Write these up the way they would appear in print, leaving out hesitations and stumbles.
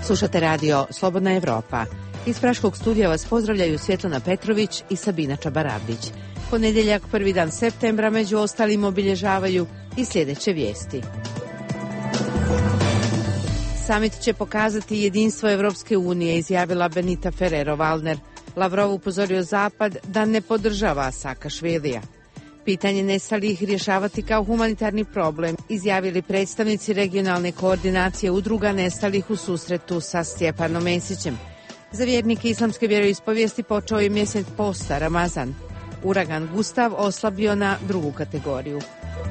Slušate radio Slobodna Evropa. Iz Praškog studija vas pozdravljaju Svjetlana Petrović i Sabina Čabaravdić. Ponedjeljak, 1. dan septembra, među ostalim obilježavaju i sljedeće vijesti. Samit će pokazati jedinstvo Evropske unije, izjavila Benita Ferrero-Waldner. Lavrov upozorio Zapad da ne podržava Saakašvilija. Pitanje nestalih rješavati kao humanitarni problem, izjavili predstavnici regionalne koordinacije udruga nestalih u susretu sa Stjepanom Mesićem. Za vjernike islamske vjeroispovijesti počeo je mjesec posta, Ramazan. Uragan Gustav oslabio na drugu kategoriju.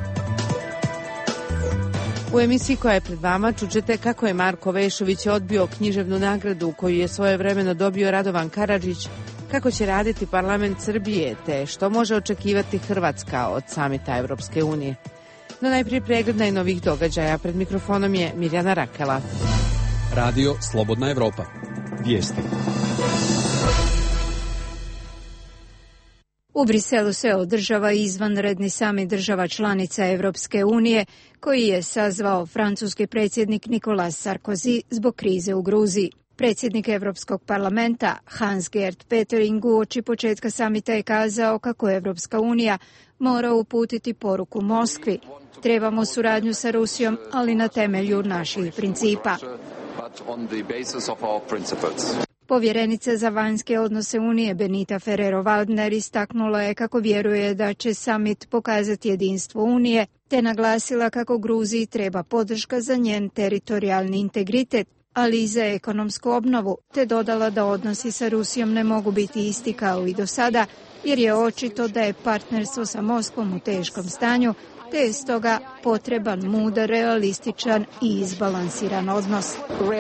U emisiji koja je pred vama čućete kako je Marko Vešović odbio književnu nagradu koju je svojevremeno dobio Radovan Karadžić, kako će raditi parlament Srbije, te što može očekivati Hrvatska od samita Evropske unije. No najprije pregled najnovijih događaja. Pred mikrofonom je Mirjana Rakela. Radio Slobodna Evropa. Vijesti. U Briselu se održava izvanredni samit država članica Evropske unije, koji je sazvao francuski predsjednik Nicolas Sarkozy zbog krize u Gruziji. Predsjednik Europskog parlamenta Hans-Gert Pöttering uoči početka samita je kazao kako Evropska unija mora uputiti poruku Moskvi. Trebamo suradnju sa Rusijom, ali na temelju naših principa. Povjerenica za vanjske odnose Unije Benita Ferrero-Waldner istaknula je kako vjeruje da će samit pokazati jedinstvo Unije, te naglasila kako Gruziji treba podrška za njen teritorijalni integritet, ali i za ekonomsku obnovu, te dodala da odnosi sa Rusijom ne mogu biti isti kao i do sada, jer je očito da je partnerstvo sa Moskvom u teškom stanju, te je stoga potreban mudar, realističan i izbalansiran odnos.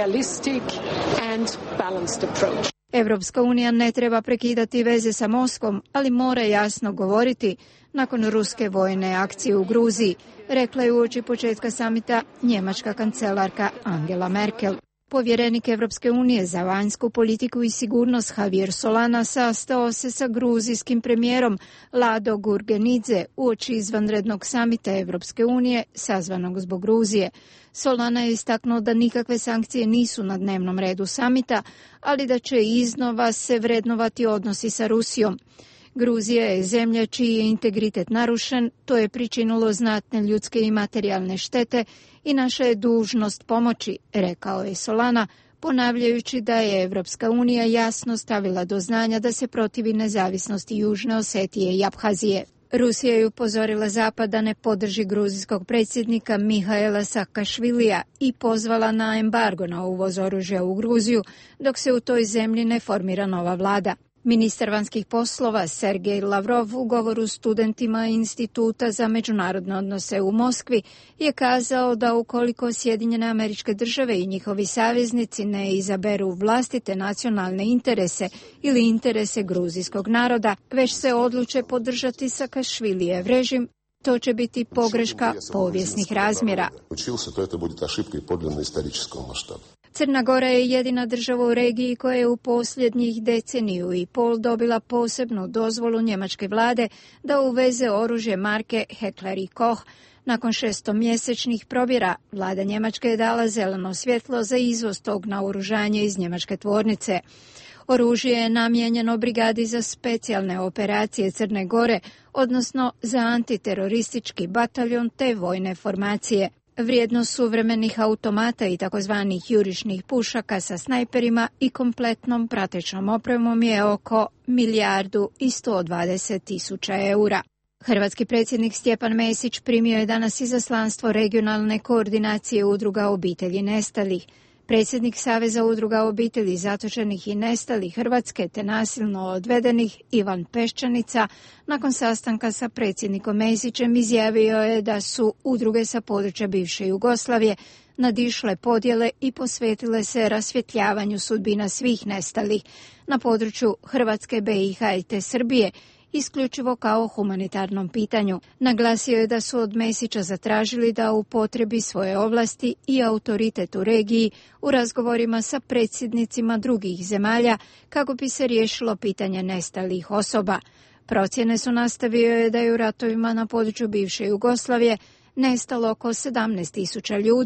Evropska unija ne treba prekidati veze sa Moskvom, ali mora jasno govoriti nakon ruske vojne akcije u Gruziji, rekla je uoči početka samita njemačka kancelarka Angela Merkel. Povjerenik Evropske unije za vanjsku politiku i sigurnost Javier Solana sastao se sa gruzijskim premijerom Lado Gurgenidze uoči izvanrednog samita Evropske unije sazvanog zbog Gruzije. Solana je istaknuo da nikakve sankcije nisu na dnevnom redu samita, ali da će iznova se vrednovati odnosi sa Rusijom. Gruzija je zemlja čiji je integritet narušen, to je pričinilo znatne ljudske i materijalne štete i naša je dužnost pomoći, rekao je Solana, ponavljajući da je Evropska unija jasno stavila do znanja da se protivi nezavisnosti Južne Osetije i Abhazije. Rusija je upozorila Zapad da ne podrži gruzijskog predsjednika Mihaela Saakašvilija i pozvala na embargo na uvoz oružja u Gruziju, dok se u toj zemlji ne formira nova vlada. Ministar vanjskih poslova Sergej Lavrov u govoru studentima Instituta za međunarodne odnose u Moskvi je kazao da ukoliko Sjedinjene Američke Države i njihovi saveznici ne izaberu vlastite nacionalne interese ili interese gruzijskog naroda, već se odluče podržati Saakašvilijev režim, to će biti pogreška povijesnih razmjera. Crna Gora je jedina država u regiji koja je u posljednjih deceniju i pol dobila posebnu dozvolu njemačke vlade da uveze oružje marke Heckler & Koch. Nakon 6-mjesečnih provjera, vlada Njemačke je dala zeleno svjetlo za izvoz tog naoružanja iz njemačke tvornice. Oružje je namijenjeno brigadi za specijalne operacije Crne Gore, odnosno za antiteroristički bataljon te vojne formacije. Vrijednost suvremenih automata i takozvanih jurišnih pušaka sa snajperima i kompletnom pratećom opremom je oko 1.120.000 eura. Hrvatski predsjednik Stjepan Mesić primio je danas izaslanstvo regionalne koordinacije udruga obitelji nestalih. Predsjednik Saveza udruga obitelji zatočenih i nestalih Hrvatske te nasilno odvedenih Ivan Peščanica nakon sastanka sa predsjednikom Mesićem izjavio je da su udruge sa područja bivše Jugoslavije nadišle podjele i posvetile se rasvjetljavanju sudbina svih nestalih na području Hrvatske, BiH te Srbije, isključivo kao humanitarnom pitanju. Naglasio je da su od Mesića zatražili da upotrebi svoje ovlasti i autoritet u regiji u razgovorima sa predsjednicima drugih zemalja kako bi se riješilo pitanje nestalih osoba. Procjene su, nastavio je, da je u ratovima na području bivše Jugoslavije nestalo oko 17.000 ljudi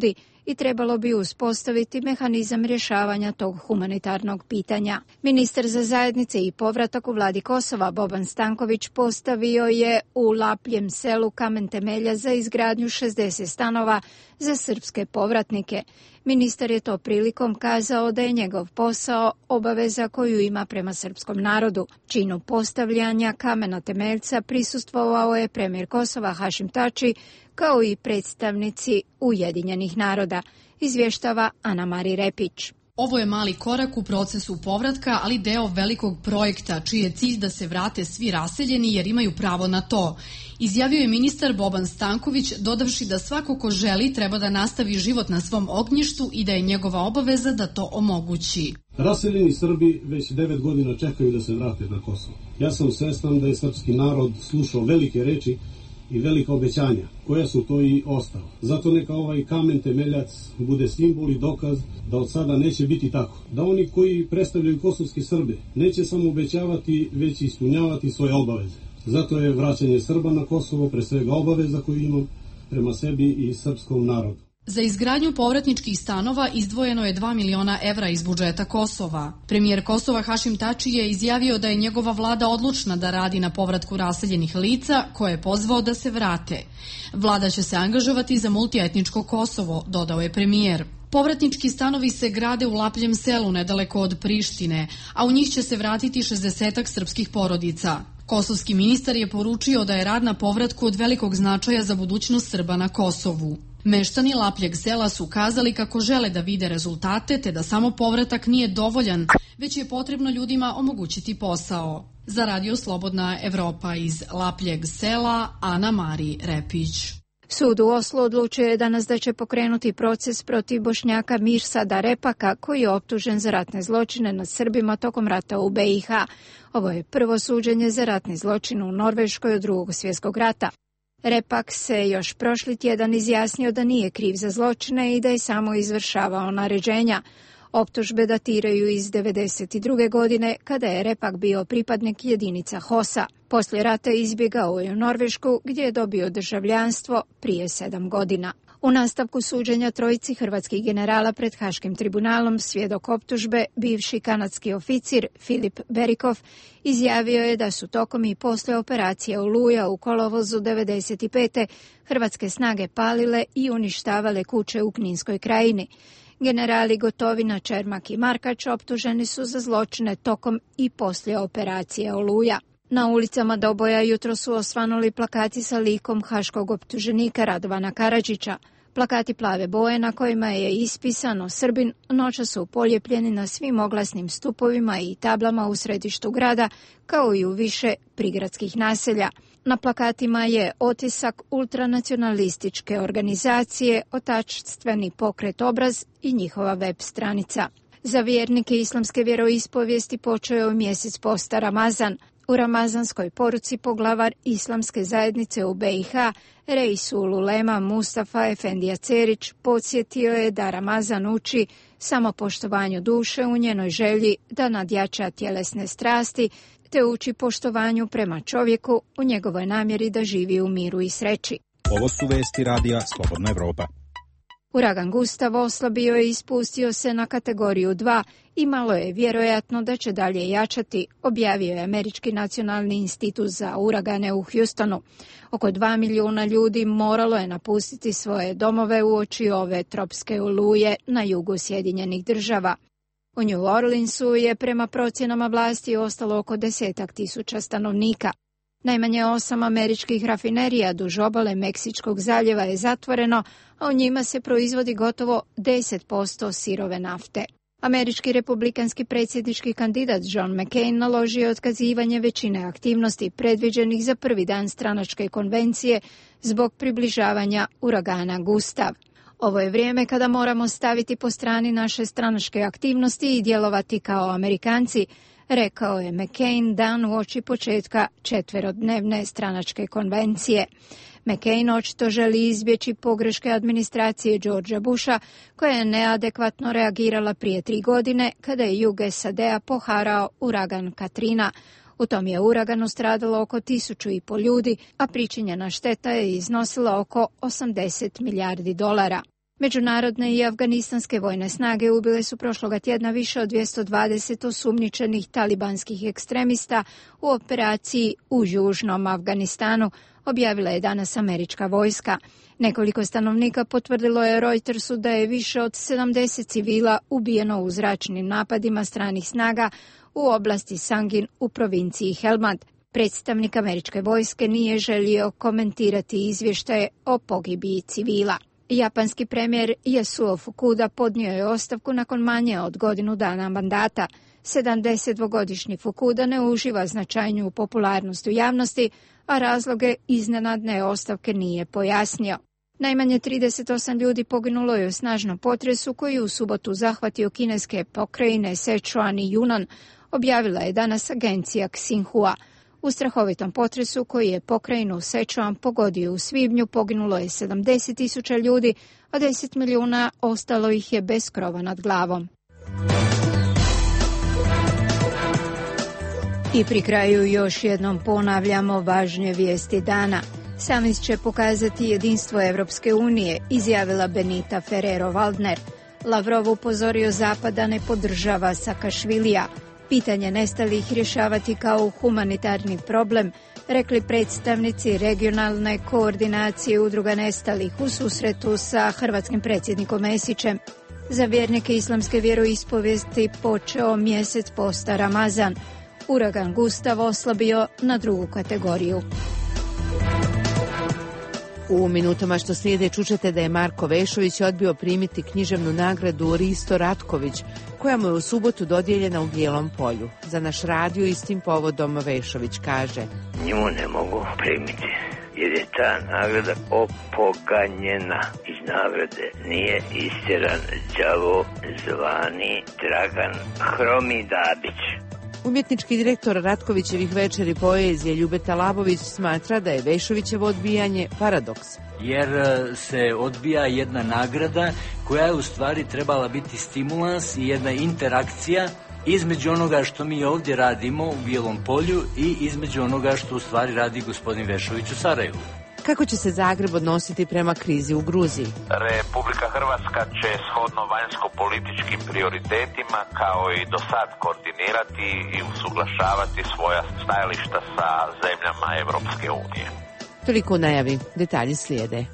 i trebalo bi uspostaviti mehanizam rješavanja tog humanitarnog pitanja. Ministar za zajednice i povratak u vladi Kosova Boban Stanković postavio je u Lapljem selu kamen temelja za izgradnju 60 stanova za srpske povratnike. Ministar je to prilikom kazao da je njegov posao obaveza koju ima prema srpskom narodu. Činu postavljanja kamena temeljca prisustvovao je premijer Kosova Hašim Tači kao i predstavnici Ujedinjenih naroda, izvještava Ana-Mari Repić. Ovo je mali korak u procesu povratka, ali deo velikog projekta, čiji je cilj da se vrate svi raseljeni jer imaju pravo na to. Izjavio je ministar Boban Stanković, dodavši da svako ko želi treba da nastavi život na svom ognjištu i da je njegova obaveza da to omogući. Raseljeni Srbi već 9 godina čekaju da se vrate na Kosovo. Ja sam svestan da je srpski narod slušao velike reči i velika obećanja, koja su to i ostala. Zato neka ovaj kamen temeljac bude simbol i dokaz da od sada neće biti tako. Da oni koji predstavljaju kosovske Srbe neće samo obećavati, već ispunjavati svoje obaveze. Zato je vraćanje Srba na Kosovo pre svega obaveza koju imam prema sebi i srpskom narodu. Za izgradnju povratničkih stanova izdvojeno je 2 miliona evra iz budžeta Kosova. Premijer Kosova Hašim Tači je izjavio da je njegova vlada odlučna da radi na povratku raseljenih lica, koje je pozvao da se vrate. Vlada će se angažovati za multietničko Kosovo, dodao je premijer. Povratnički stanovi se grade u Lapljem selu, nedaleko od Prištine, a u njih će se vratiti 60 srpskih porodica. Kosovski ministar je poručio da je rad na povratku od velikog značaja za budućnost Srba na Kosovu. Meštani Lapljeg sela su kazali kako žele da vide rezultate, te da samo povratak nije dovoljan, već je potrebno ljudima omogućiti posao. Za Radio Slobodna Evropa iz Lapljeg sela, Ana-Mari Repić. Sud u Oslu odlučio je danas da će pokrenuti proces protiv Bošnjaka Mirsada Repaka, koji je optužen za ratne zločine nad Srbima tokom rata u BiH. Ovo je prvo suđenje za ratni zločin u Norveškoj od Drugog svjetskog rata. Repak se još prošli tjedan izjasnio da nije kriv za zločine i da je samo izvršavao naređenja. Optužbe datiraju iz 1992. godine, kada je Repak bio pripadnik jedinica HOS-a. Poslije rata izbjegao je u Norvešku, gdje je dobio državljanstvo prije 7 godina. U nastavku suđenja trojici hrvatskih generala pred Haškim tribunalom svjedok optužbe, bivši kanadski oficir Filip Berikov, izjavio je da su tokom i poslije operacije Oluja u kolovozu 1995. hrvatske snage palile i uništavale kuće u Kninskoj krajini. Generali Gotovina, Čermak i Markač optuženi su za zločine tokom i poslije operacije Oluja. Na ulicama Doboja jutro su osvanuli plakati sa likom haškog optuženika Radovana Karadžića. Plakati plave boje na kojima je ispisano Srbin noća su poljepljeni na svim oglasnim stupovima i tablama u središtu grada, kao i u više prigradskih naselja. Na plakatima je otisak ultranacionalističke organizacije, otačstveni pokret Obraz i njihova web stranica. Za vjernike islamske vjeroispovijesti počeo je mjesec posta Ramazan. U ramazanskoj poruci poglavar islamske zajednice u BiH, Reisul Ulema Mustafa Efendija Cerić, podsjetio je da Ramazan uči samopoštovanju duše u njenoj želji da nadjača tjelesne strasti, te uči poštovanju prema čovjeku u njegovoj namjeri da živi u miru i sreći. Ovo su vesti radija Slobodna Evropa. Uragan Gustav oslabio je i spustio se na kategoriju 2 i malo je vjerojatno da će dalje jačati, objavio je Američki nacionalni institut za uragane u Houstonu. Oko 2 milijuna ljudi moralo je napustiti svoje domove uoči ove tropske oluje na jugu Sjedinjenih Država. U New Orleansu je prema procjenama vlasti ostalo oko 10.000 stanovnika. Najmanje 8 američkih rafinerija duž obale Meksičkog zaljeva je zatvoreno, a u njima se proizvodi gotovo 10% sirove nafte. Američki republikanski predsjednički kandidat John McCain naložio otkazivanje većine aktivnosti predviđenih za prvi dan stranačke konvencije zbog približavanja uragana Gustav. Ovo je vrijeme kada moramo staviti po strani naše stranačke aktivnosti i djelovati kao Amerikanci, rekao je McCain dan uoči početka 4-dnevne stranačke konvencije. McCain očito želi izbjeći pogreške administracije Georgea Busha, koja je neadekvatno reagirala prije 3 godine kada je jug SAD-a poharao uragan Katrina. U tom je uraganu stradalo oko 1.500 ljudi, a pričinjena šteta je iznosila oko $80 milijardi. Međunarodne i afganistanske vojne snage ubile su prošloga tjedna više od 220 osumnjičenih talibanskih ekstremista u operaciji u južnom Afganistanu, objavila je danas američka vojska. Nekoliko stanovnika potvrdilo je Reutersu da je više od 70 civila ubijeno u zračnim napadima stranih snaga u oblasti Sangin u provinciji Helmand. Predstavnik američke vojske nije želio komentirati izvještaje o pogibiji civila. Japanski premijer Yasuo Fukuda podnio je ostavku nakon manje od godinu dana mandata. 72-godišnji Fukuda ne uživa značajniju popularnost u javnosti, a razloge iznenadne ostavke nije pojasnio. Najmanje 38 ljudi poginulo je u snažnom potresu koji u subotu zahvatio kineske pokrajine Sichuan i Yunnan, objavila je danas agencija Xinhua. U strahovitom potresu koji je pokrajinu Sichuan pogodio u svibnju poginulo je 70.000 ljudi, a 10 milijuna ostalo ih je bez krova nad glavom. I pri kraju još jednom ponavljamo važne vijesti dana. Samit će pokazati jedinstvo Evropske unije, izjavila Benita Ferrero-Waldner. Lavrov upozorio Zapad da ne podržava Sakašvilija. Pitanje nestalih rješavati kao humanitarni problem, rekli predstavnici regionalne koordinacije udruga nestalih u susretu sa hrvatskim predsjednikom Mesićem. Za vjernike islamske vjeroispovijesti počeo mjesec posta Ramazan. Uragan Gustav oslabio na drugu kategoriju. U minutama što slijede čućete da je Marko Vešović odbio primiti književnu nagradu Risto Ratković, koja mu je u subotu dodijeljena u Bijelom Polju. Za naš radio istim povodom Vešović kaže: Nju ne mogu primiti, jer je ta nagrada opoganjena. Iz nagrade nije istjeran đavo zvani Dragan Hromidabić. Umjetnički direktor Ratkovićevih večeri poezije Ljubeta Labović smatra da je Vešovićevo odbijanje paradoks. Jer se odbija jedna nagrada koja je u stvari trebala biti stimulans i jedna interakcija između onoga što mi ovdje radimo u Bijelom Polju i između onoga što u stvari radi gospodin Vešović u Sarajevu. Kako će se Zagreb odnositi prema krizi u Gruziji? Republika Hrvatska će shodno vanjsko-političkim prioritetima kao i do sad koordinirati i usuglašavati svoja stajališta sa zemljama Evropske unije. Toliko u najavi, detalji slijede.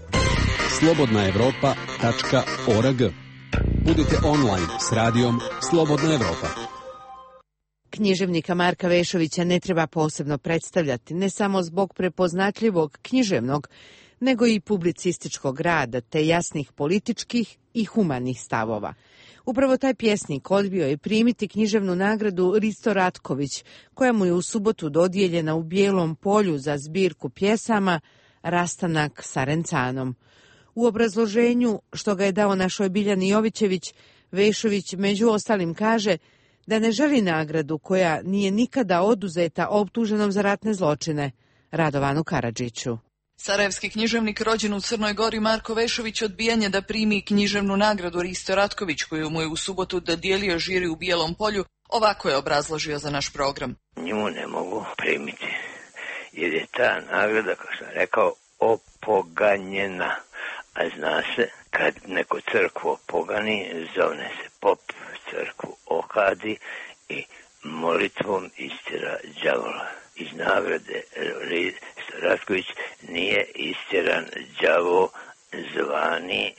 slobodnaevropa.org. Budite online s radijom Slobodna Evropa. Književnika Marka Vešovića ne treba posebno predstavljati, ne samo zbog prepoznatljivog književnog, nego i publicističkog rada, te jasnih političkih i humanih stavova. Upravo taj pjesnik odbio je primiti književnu nagradu Risto Ratković, koja mu je u subotu dodijeljena u Bijelom Polju za zbirku pjesama Rastanak sa Rencanom. U obrazloženju što ga je dao našoj Biljani Jovićević, Vešović među ostalim kaže da ne želi nagradu koja nije nikada oduzeta optuženom za ratne zločine, Radovanu Karadžiću. Sarajevski književnik rođen u Crnoj Gori Marko Vešović odbijanje da primi književnu nagradu Risto Ratković, koju mu je u subotu dodijelio žiri u Bijelom Polju, ovako je obrazložio za naš program. Nju ne mogu primiti, jer je ta nagrada, kao sam rekao, opoganjena. A zna se, kad neko crkvu opogani, zovne se pop, crkvu okadi i molitvom istjera đavola. Iz nagrade Risto Ratković nije istjeran đavo zvani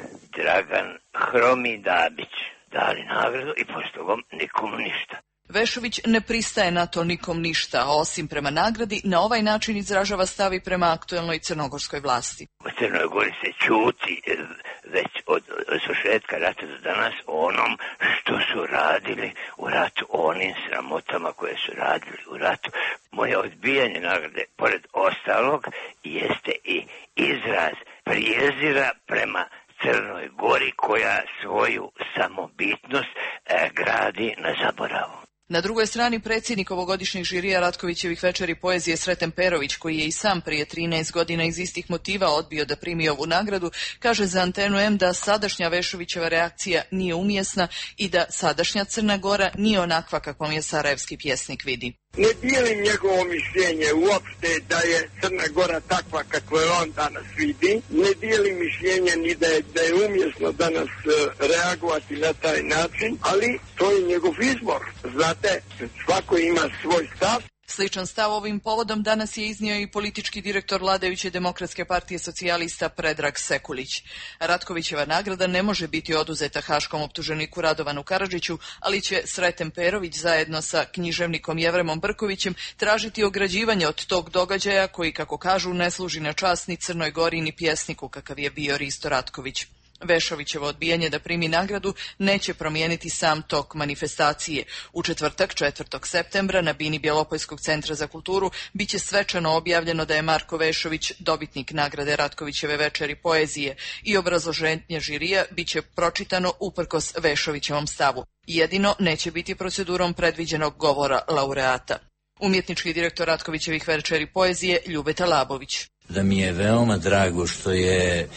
Dragan Hromidabić. Dali nagradu i poslije toga nikom ništa. Vešović ne pristaje na to nikom ništa, osim prema nagradi, na ovaj način izražava stav i prema aktuelnoj crnogorskoj vlasti. U Crnoj Gori se ćuti već od svršetka rata do danas o onom što su radili u ratu, o onim sramotama koje su radili u ratu. Moje odbijanje nagrade, pored ostalog, jeste i izraz prijezira prema Crnoj Gori koja svoju samobitnost gradi na zaboravu. Na drugoj strani predsjednik ovogodišnjeg žirija Ratkovićevih večeri poezije Sreten Perović, koji je i sam prije 13 godina iz istih motiva odbio da primi ovu nagradu, kaže za Antenu M da sadašnja Vešovićeva reakcija nije umjesna i da sadašnja Crna Gora nije onakva kakvom je sarajevski pjesnik vidi. Ne dijelim njegovo mišljenje uopšte da je Crna Gora takva kakva je on danas vidi. Ne dijelim mišljenje ni da je umjesno danas reagovati na taj način, ali to je njegov izbor. Znate, svako ima svoj stav. Sličan stav ovim povodom danas je iznio i politički direktor vladajuće Demokratske partije socijalista Predrag Sekulić. Ratkovićeva nagrada ne može biti oduzeta haškom optuženiku Radovanu Karadžiću, ali će Sreten Perović zajedno sa književnikom Jevremom Brkovićem tražiti ograđivanje od tog događaja koji, kako kažu, ne služi na čast ni Crnoj Gori ni pjesniku kakav je bio Risto Ratković. Vešovićevo odbijanje da primi nagradu neće promijeniti sam tok manifestacije. U četvrtak, 4. septembra, na bini Bjelopojskog centra za kulturu biće svečano objavljeno da je Marko Vešović dobitnik nagrade Ratkovićeve večeri poezije i obrazloženje žirija biće pročitano uprkos Vešovićevom stavu. Jedino neće biti procedurom predviđenog govora laureata. Umjetnički direktor Ratkovićevih večeri poezije Ljubeta Labović. Da mi je veoma drago što je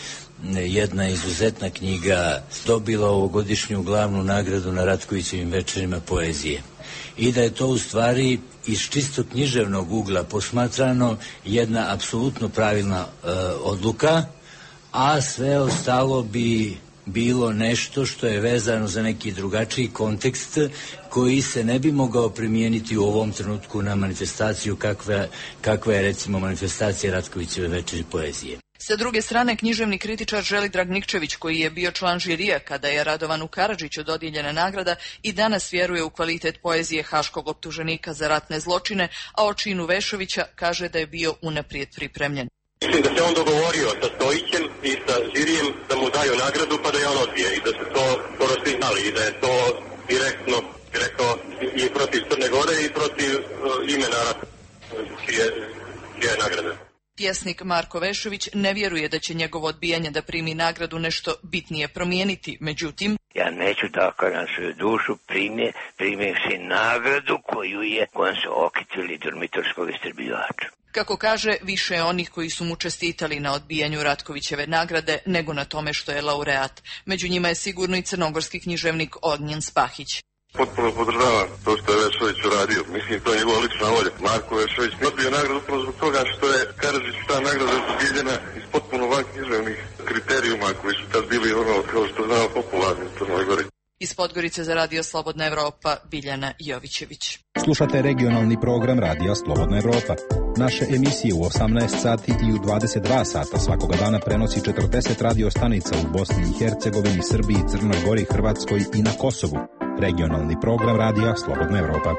jedna izuzetna knjiga dobila ovogodišnju glavnu nagradu na Ratkovićevim večerima poezije. I da je to u stvari iz čisto književnog ugla posmatrano jedna apsolutno pravilna odluka, a sve ostalo bi bilo nešto što je vezano za neki drugačiji kontekst koji se ne bi mogao primijeniti u ovom trenutku na manifestaciju kakva je recimo manifestacija Ratkovićeve večeri poezije. Sa druge strane, književni kritičar Želidrag Nikčević, koji je bio član žirija kada je Radovanu Karadžiću dodijeljena nagrada, i danas vjeruje u kvalitet poezije haškog optuženika za ratne zločine, a o činu Vešovića kaže da je bio unaprijed pripremljen. Mislim da se on dogovorio sa Stojićem i sa žirijem da mu daju nagradu pa da je on odbije i da se to skoro svi znali i da je to direktno rekao i protiv Crne Gore i protiv imena čije je nagrada. Pjesnik Marko Vešović ne vjeruje da će njegovo odbijanje da primi nagradu nešto bitnije promijeniti, međutim... Ja neću tako na svoju dušu primivši nagradu kojom su okitili dormitorskog istreljivača. Kako kaže, više je onih koji su mu čestitali na odbijanju Ratkovićeve nagrade nego na tome što je laureat. Među njima je sigurno i crnogorski književnik Ognjen Spahić. Potpuno podržavam to što je Vešović uradio. Mislim, to je njegova lična volja. Marko Vešović ne odbio nagradu upravo zbog toga što je Karadžić ta nagrada dodijeljena iz potpuno van književnih kriterijuma koji su tad bili kao što znamo popularni u Crnoj Gori. Iz Podgorice za Radio Slobodna Evropa, Biljana Jovićević. Slušate regionalni program Radija Slobodna Evropa. Naše emisije u 18 sati i u 22 sata svakoga dana prenosi 40 radio stanica u Bosni i Hercegovini, Srbiji, Crnoj Gori, Hrvatskoj i na Kosovu. Regionalni program Radija Slobodna Evropa.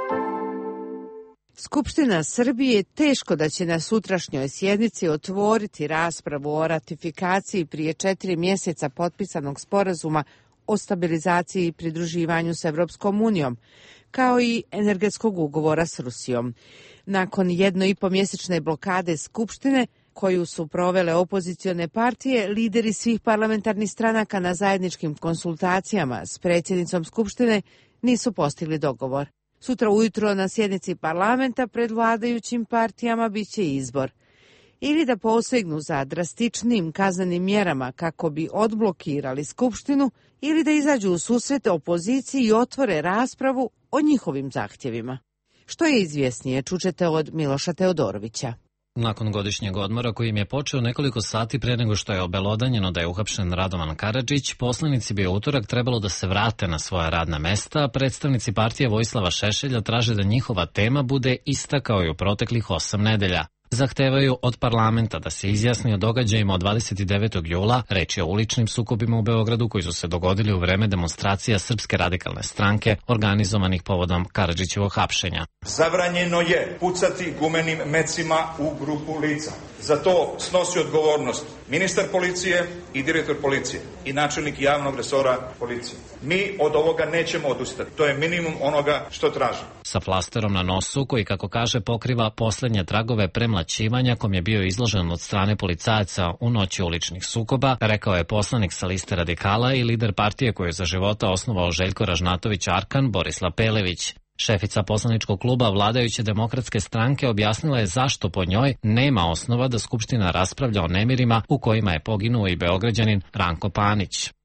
Skupština Srbije teško da će na sutrašnjoj sjednici otvoriti raspravu o ratifikaciji prije 4 mjeseca potpisanog sporazuma o stabilizaciji i pridruživanju s Evropskom unijom, kao i energetskog ugovora s Rusijom. Nakon 1,5-mjesečne blokade Skupštine, koju su provele opozicione partije, lideri svih parlamentarnih stranaka na zajedničkim konsultacijama s predsjednicom Skupštine nisu postigli dogovor. Sutra ujutro na sjednici parlamenta pred vladajućim partijama biće izbor. Ili da posegnu za drastičnim kaznenim mjerama kako bi odblokirali Skupštinu, ili da izađu u susret opoziciji i otvore raspravu o njihovim zahtjevima. Što je izvjesnije, čućete od Miloša Teodorovića. Nakon godišnjeg odmora koji im je počeo nekoliko sati pre nego što je obelodanjeno da je uhapšen Radovan Karadžić, poslanici bi u utorak trebalo da se vrate na svoja radna mesta, a predstavnici partije Vojislava Šešelja traže da njihova tema bude ista kao i u proteklih 8 nedelja. Zahtevaju od parlamenta da se izjasni o događajima od 29. jula, reč je o uličnim sukobima u Beogradu koji su se dogodili u vreme demonstracija Srpske radikalne stranke organizovanih povodom Karadžićevog hapšenja. Zabranjeno je pucati gumenim mecima u grupu lica. Za to snosi odgovornost ministar policije i direktor policije i načelnik javnog resora policije. Mi od ovoga nećemo odustati. To je minimum onoga što traži. Sa flasterom na nosu, koji, kako kaže, pokriva posljednje tragove premlaćivanja kom je bio izložen od strane policajaca u noći uličnih sukoba, rekao je poslanik sa liste Radikala i lider partije koju je za života osnovao Željko Ražnatović Arkan, Borislav Pelević. Šefica poslaničkog kluba vladajuće demokratske stranke objasnila je zašto po njoj nema osnova da Skupština raspravlja o nemirima u kojima je poginuo i Beograđanin Ranko Panić.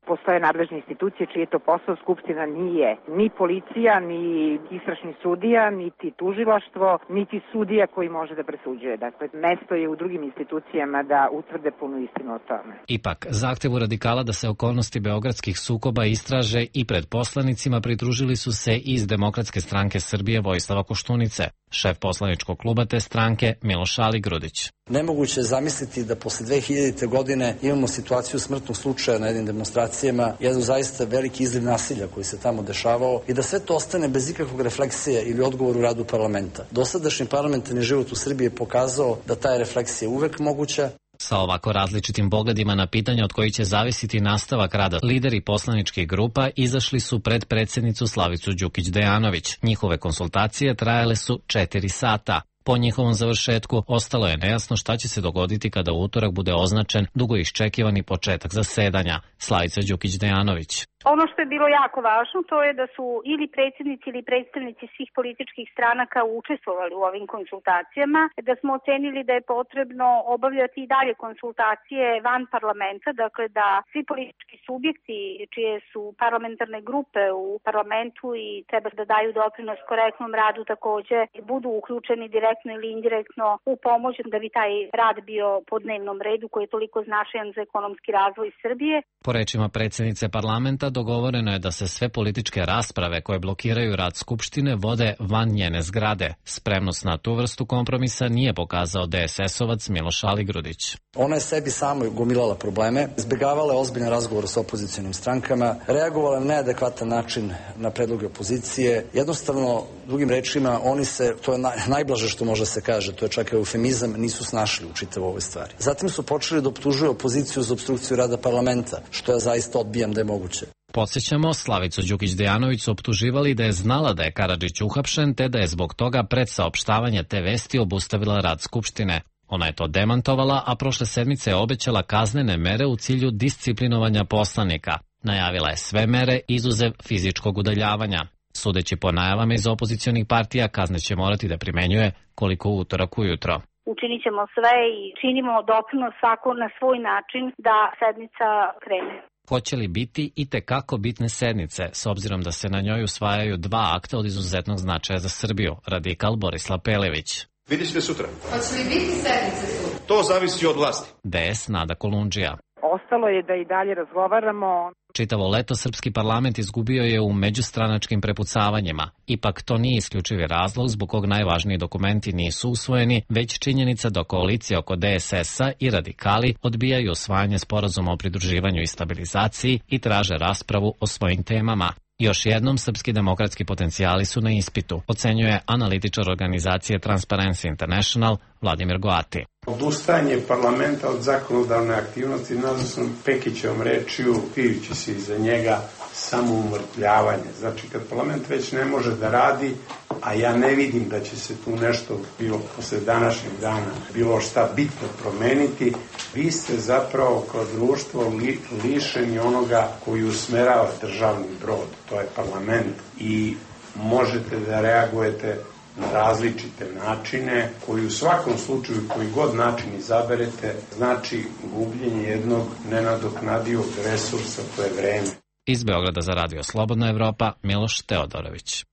Postoje nadležne institucije čiji je to posao, Skupština nije ni policija, ni istražni sudija, niti tužilaštvo, niti sudija koji može da presuđuje. Dakle, mesto je u drugim institucijama da utvrde punu istinu o tome. Ipak, zahtevu radikala da se okolnosti beogradskih sukoba istraže i pred poslanicima pridružili su se iz Demokratske stranke Srbije Vojislava Koštunice, šef poslaničkog kluba te stranke Miloš Aligrudić. Nemoguće je zamisliti da posle 2000. godine imamo situaciju smrtnog slučaja na jednim demonstracijama, jedan zaista veliki izliv nasilja koji se tamo dešavao i da sve to ostane bez ikakvog refleksije ili odgovora u radu parlamenta. Dosadašnji parlamentarni život u Srbiji je pokazao da ta je refleksija uvek moguća. Sa ovako različitim pogledima na pitanje od kojih će zavisiti nastavak rada, lideri poslaničkih grupa izašli su pred predsjednicu Slavicu Đukić Dejanović. Njihove konsultacije trajale su 4 sata. Po njihovom završetku ostalo je nejasno šta će se dogoditi kada u utorak bude označen dugo iščekivani početak zasedanja. Slavica Đukić Dejanović. Ono što je bilo jako važno, to je da su ili predsjednici ili predstavnici svih političkih stranaka učestvovali u ovim konsultacijama, da smo ocenili da je potrebno obavljati i dalje konsultacije van parlamenta, dakle da svi politički subjekti čije su parlamentarne grupe u parlamentu i treba da daju doprinos korektnom radu takođe budu uključeni direktno ili indirektno u pomoć da bi taj rad bio po dnevnom redu koji je toliko značajan za ekonomski razvoj Srbije. Po rečima predsjednice parlamenta, dogovoreno je da se sve političke rasprave koje blokiraju rad Skupštine vode van njene zgrade. Spremnost na tu vrstu kompromisa nije pokazao DSS-ovac Miloš Aligrudić. Ona je sebi samo gomilala probleme, izbjegavala je ozbiljan razgovor s opozicionim strankama, reagovala na neadekvatan način na predloge opozicije. Jednostavno, drugim rečima, oni se, to je najblaže što može se kaže, to je čak eufemizam, nisu snašli u čitavu ovoj stvari. Zatim su počeli da optužuju opoziciju za opstrukciju rada parlamenta, što ja zaista odbijam da je moguće. Podsjećamo, Slavicu Đukić Dejanović su optuživali da je znala da je Karadžić uhapšen, te da je zbog toga pred saopštavanje te vesti obustavila rad Skupštine. Ona je to demantovala, a prošle sedmice je obećala kaznene mere u cilju disciplinovanja poslanika. Najavila je sve mere izuzev fizičkog udaljavanja. Sudeći po najavama iz opozicionih partija, kazne će morati da primenjuje koliko utorak ujutro. Učinit ćemo sve i činimo doprinos svako na svoj način da sednica krene. Hoće li biti i tekako bitne sednice, s obzirom da se na njoj usvajaju 2 akta od izuzetnog značaja za Srbiju, radikal Borislav Pelević. Vidjet ćete sutra. Hoće li biti sednice sutra? To zavisi od vlasti. DS Nada Kolundžija. Ostalo je da i dalje razgovaramo. Čitavo leto srpski parlament izgubio je u međustranačkim prepucavanjima. Ipak to nije isključivi razlog zbog kog najvažniji dokumenti nisu usvojeni, već činjenica da koalicija oko DSS-a i radikali odbijaju usvajanje sporazuma o pridruživanju i stabilizaciji i traže raspravu o svojim temama. Još jednom, srpski demokratski potencijali su na ispitu, ocenjuje analitičar organizacije Transparency International Vladimir Goati. Odustajanje parlamenta od zakonodavne aktivnosti nazvao sam Pekićevom rečju, krijući se iza njega, samoumrtvljavanje. Znači, kad parlament već ne može da radi, a ja ne vidim da će se tu nešto bilo posle današnjeg dana bilo šta bitno promeniti, vi ste zapravo kao društvo lišeni onoga koji usmerava državni brod, to je parlament, i možete da reagujete na različite načine, koji u svakom slučaju, koji god način izaberete, znači gubljenje jednog nenadoknadivog resursa, to je vreme. Iz Beograda za Radio Slobodna Evropa, Miloš Teodorović.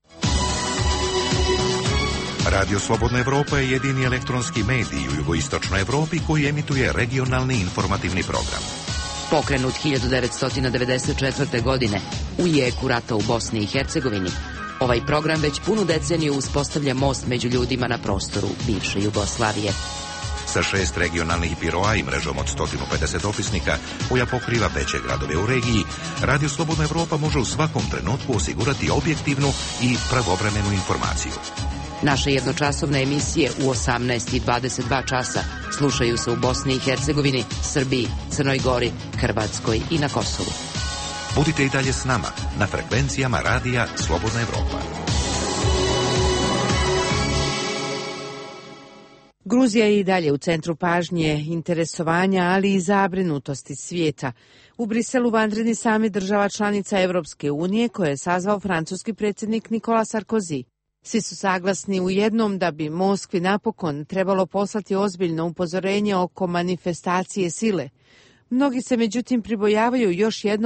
Radio Slobodna Evropa je jedini elektronski medij u jugoistočnoj Evropi koji emituje regionalni informativni program. Pokrenut 1994. godine u jeku rata u Bosni i Hercegovini, ovaj program već punu deceniju uspostavlja most među ljudima na prostoru bivše Jugoslavije. Sa 6 regionalnih biroa i mrežom od 150 opisnika koja pokriva veće gradove u regiji, Radio Slobodna Evropa može u svakom trenutku osigurati objektivnu i pravovremenu informaciju. Naše jednočasovne emisije u 18 i 22 časa slušaju se u Bosni i Hercegovini, Srbiji, Crnoj Gori, Hrvatskoj i na Kosovu. Budite i dalje s nama na frekvencijama Radija Slobodna Evropa. Gruzija je i dalje u centru pažnje, interesovanja, ali i zabrinutosti svijeta. U Briselu vanredni samit država članica Evropske unije koje je sazvao francuski predsjednik Nikola Sarkozy. Svi su saglasni u jednom da bi Moskvi napokon trebalo poslati ozbiljno upozorenje oko manifestacije sile. Mnogi se međutim pribojavaju još jednog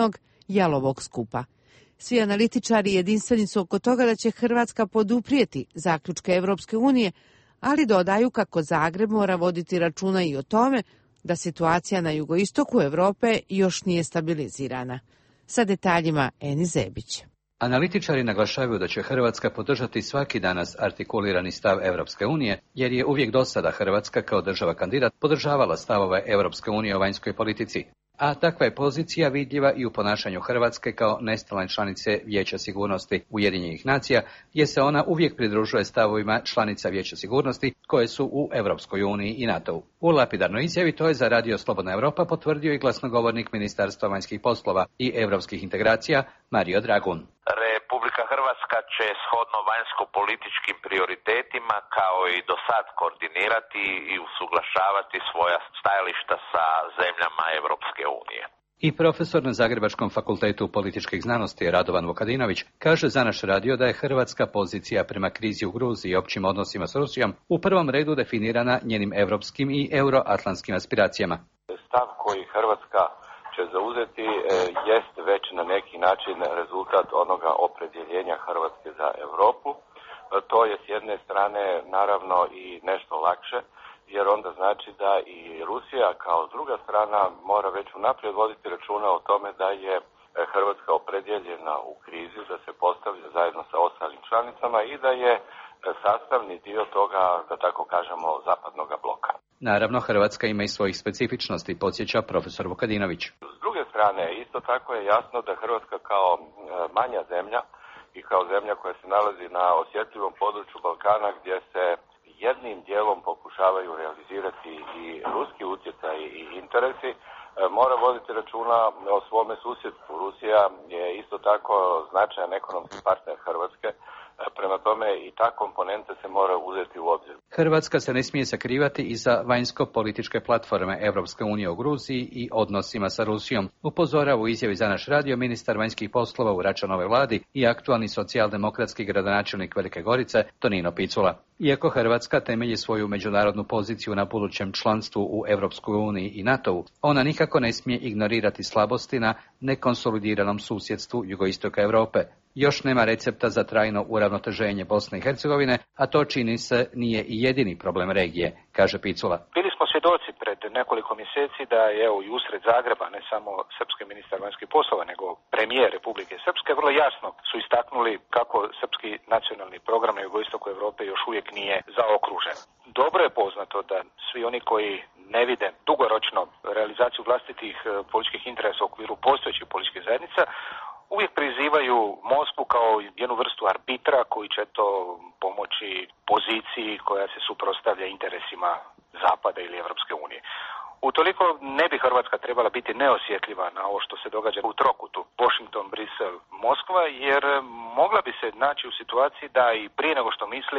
jalovog skupa. Svi analitičari jedinstveni su oko toga da će Hrvatska poduprijeti zaključke Evropske unije, ali dodaju kako Zagreb mora voditi računa i o tome da situacija na jugoistoku Evrope još nije stabilizirana. Sa detaljima Eni Zebić. Analitičari naglašavaju da će Hrvatska podržati svaki danas artikulirani stav Evropske unije, jer je uvijek do sada Hrvatska kao država kandidat podržavala stavove Evropske unije o vanjskoj politici. A takva je pozicija vidljiva i u ponašanju Hrvatske kao nestalne članice Vijeća sigurnosti Ujedinjenih nacija, jer se ona uvijek pridružuje stavovima članica Vijeća sigurnosti koje su u Evropskoj uniji i NATO-u. U lapidarnoj izjavi to je za Radio Slobodna Europa potvrdio i glasnogovornik Ministarstva vanjskih poslova i europskih integracija Mario Dragun. Republika Hrvatska će shodno vanjsko-političkim prioritetima kao i do sad koordinirati i usuglašavati svoja stajališta sa zemljama Evropske unije. I profesor na Zagrebačkom fakultetu političkih znanosti Radovan Vukadinović kaže za naš radio da je hrvatska pozicija prema krizi u Gruziji i općim odnosima s Rusijom u prvom redu definirana njenim evropskim i euroatlantskim aspiracijama. Stav koji Hrvatska će zauzeti jest već na neki način rezultat onoga opredjeljenja Hrvatske za Europu. To je s jedne strane naravno i nešto lakše, jer onda znači da i Rusija kao druga strana mora već unaprijed voditi računa o tome da je Hrvatska opredjeljena u krizi, da se postavlja zajedno sa ostalim članicama i da je sastavni dio toga, da tako kažemo, zapadnog bloka. Naravno, Hrvatska ima i svojih specifičnosti, podsjeća profesor Vukadinović. S druge strane, isto tako je jasno da Hrvatska kao manja zemlja i kao zemlja koja se nalazi na osjetljivom području Balkana gdje se jednim dijelom pokušavaju realizirati i ruski utjecaj i interesi, mora voditi računa o svome susjedstvu. Rusija je isto tako značajan ekonomski partner Hrvatske, prema tome i ta komponenta se mora uzeti u obzir. Hrvatska se ne smije sakrivati iza vanjsko-političke platforme Evropske unije u Gruziji i odnosima sa Rusijom, upozorava u izjavi za naš radio ministar vanjskih poslova u Račanovoj vladi i aktualni socijaldemokratski gradonačelnik Velike Gorice Tonino Picula. Iako Hrvatska temelji svoju međunarodnu poziciju na budućem članstvu u Evropskoj uniji i NATO-u, ona nikako ne smije ignorirati slabosti na nekonsolidiranom susjedstvu jugoistoka Europe. Još nema recepta za trajno uravnoteženje Bosne i Hercegovine, a to čini se nije i jedini problem regije, kaže Picula. Bili smo svjedoci pred nekoliko mjeseci da je i usred Zagreba ne samo srpski ministar vanjskih poslova, nego premijer Republike Srpske vrlo jasno su istaknuli kako srpski nacionalni program na jugoistoku Europe još uvijek nije zaokružen. Dobro je poznato da svi oni koji ne vide dugoročno realizaciju vlastitih političkih interesa u okviru postojećih političkih zajednica uvijek prizivaju Moskvu kao jednu vrstu arbitra koji će to pomoći poziciji koja se suprotstavlja interesima Zapada ili Evropske unije. Utoliko ne bi Hrvatska trebala biti neosjetljiva na ovo što se događa u trokutu Washington, Brisel, Moskva, jer mogla bi se naći u situaciji da i prije nego što misli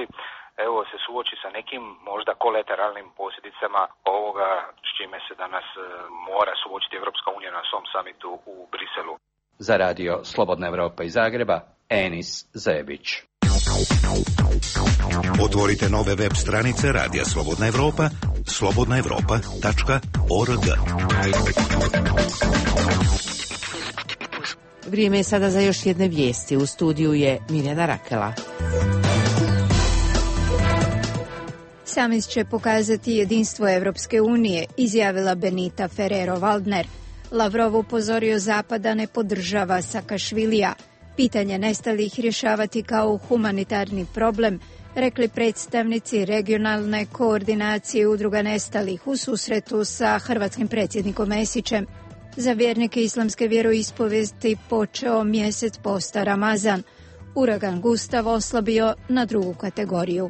se suoči sa nekim možda kolateralnim posljedicama ovoga s čime se danas mora suočiti Evropska unija na svom samitu u Briselu. Za radio Slobodna Europa iz Zagreba, Enis Zebić. Otvorite nove web stranice Radija Slobodna Europa, slobodnaevropa.org. Vrijeme je sada za još jedne vijesti. U studiju je Mirjana Rakela. Samit će pokazati jedinstvo Evropske unije, izjavila Benita Ferrero-Waldner. Lavrov upozorio Zapad da ne podržava Sakašvilija. Pitanje nestalih rješavati kao humanitarni problem, rekli predstavnici regionalne koordinacije udruga nestalih u susretu sa hrvatskim predsjednikom Mesićem. Za vjernike islamske vjeroispovijesti počeo mjesec posta Ramazan. Uragan Gustav oslabio na drugu kategoriju.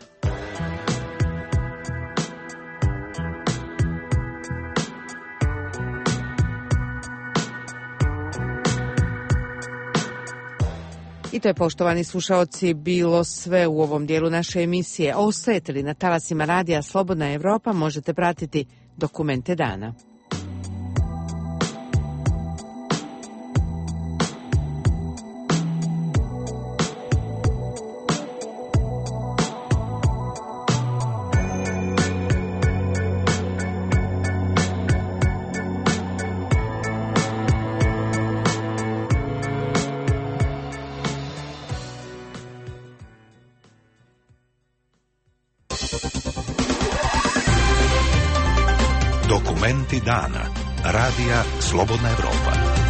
I to je, poštovani slušaoci, bilo sve u ovom dijelu naše emisije. Ostajete li na talasima radija Slobodna Europa, možete pratiti Dokumente dana. Dokumenti dana. Radija Slobodna Evropa.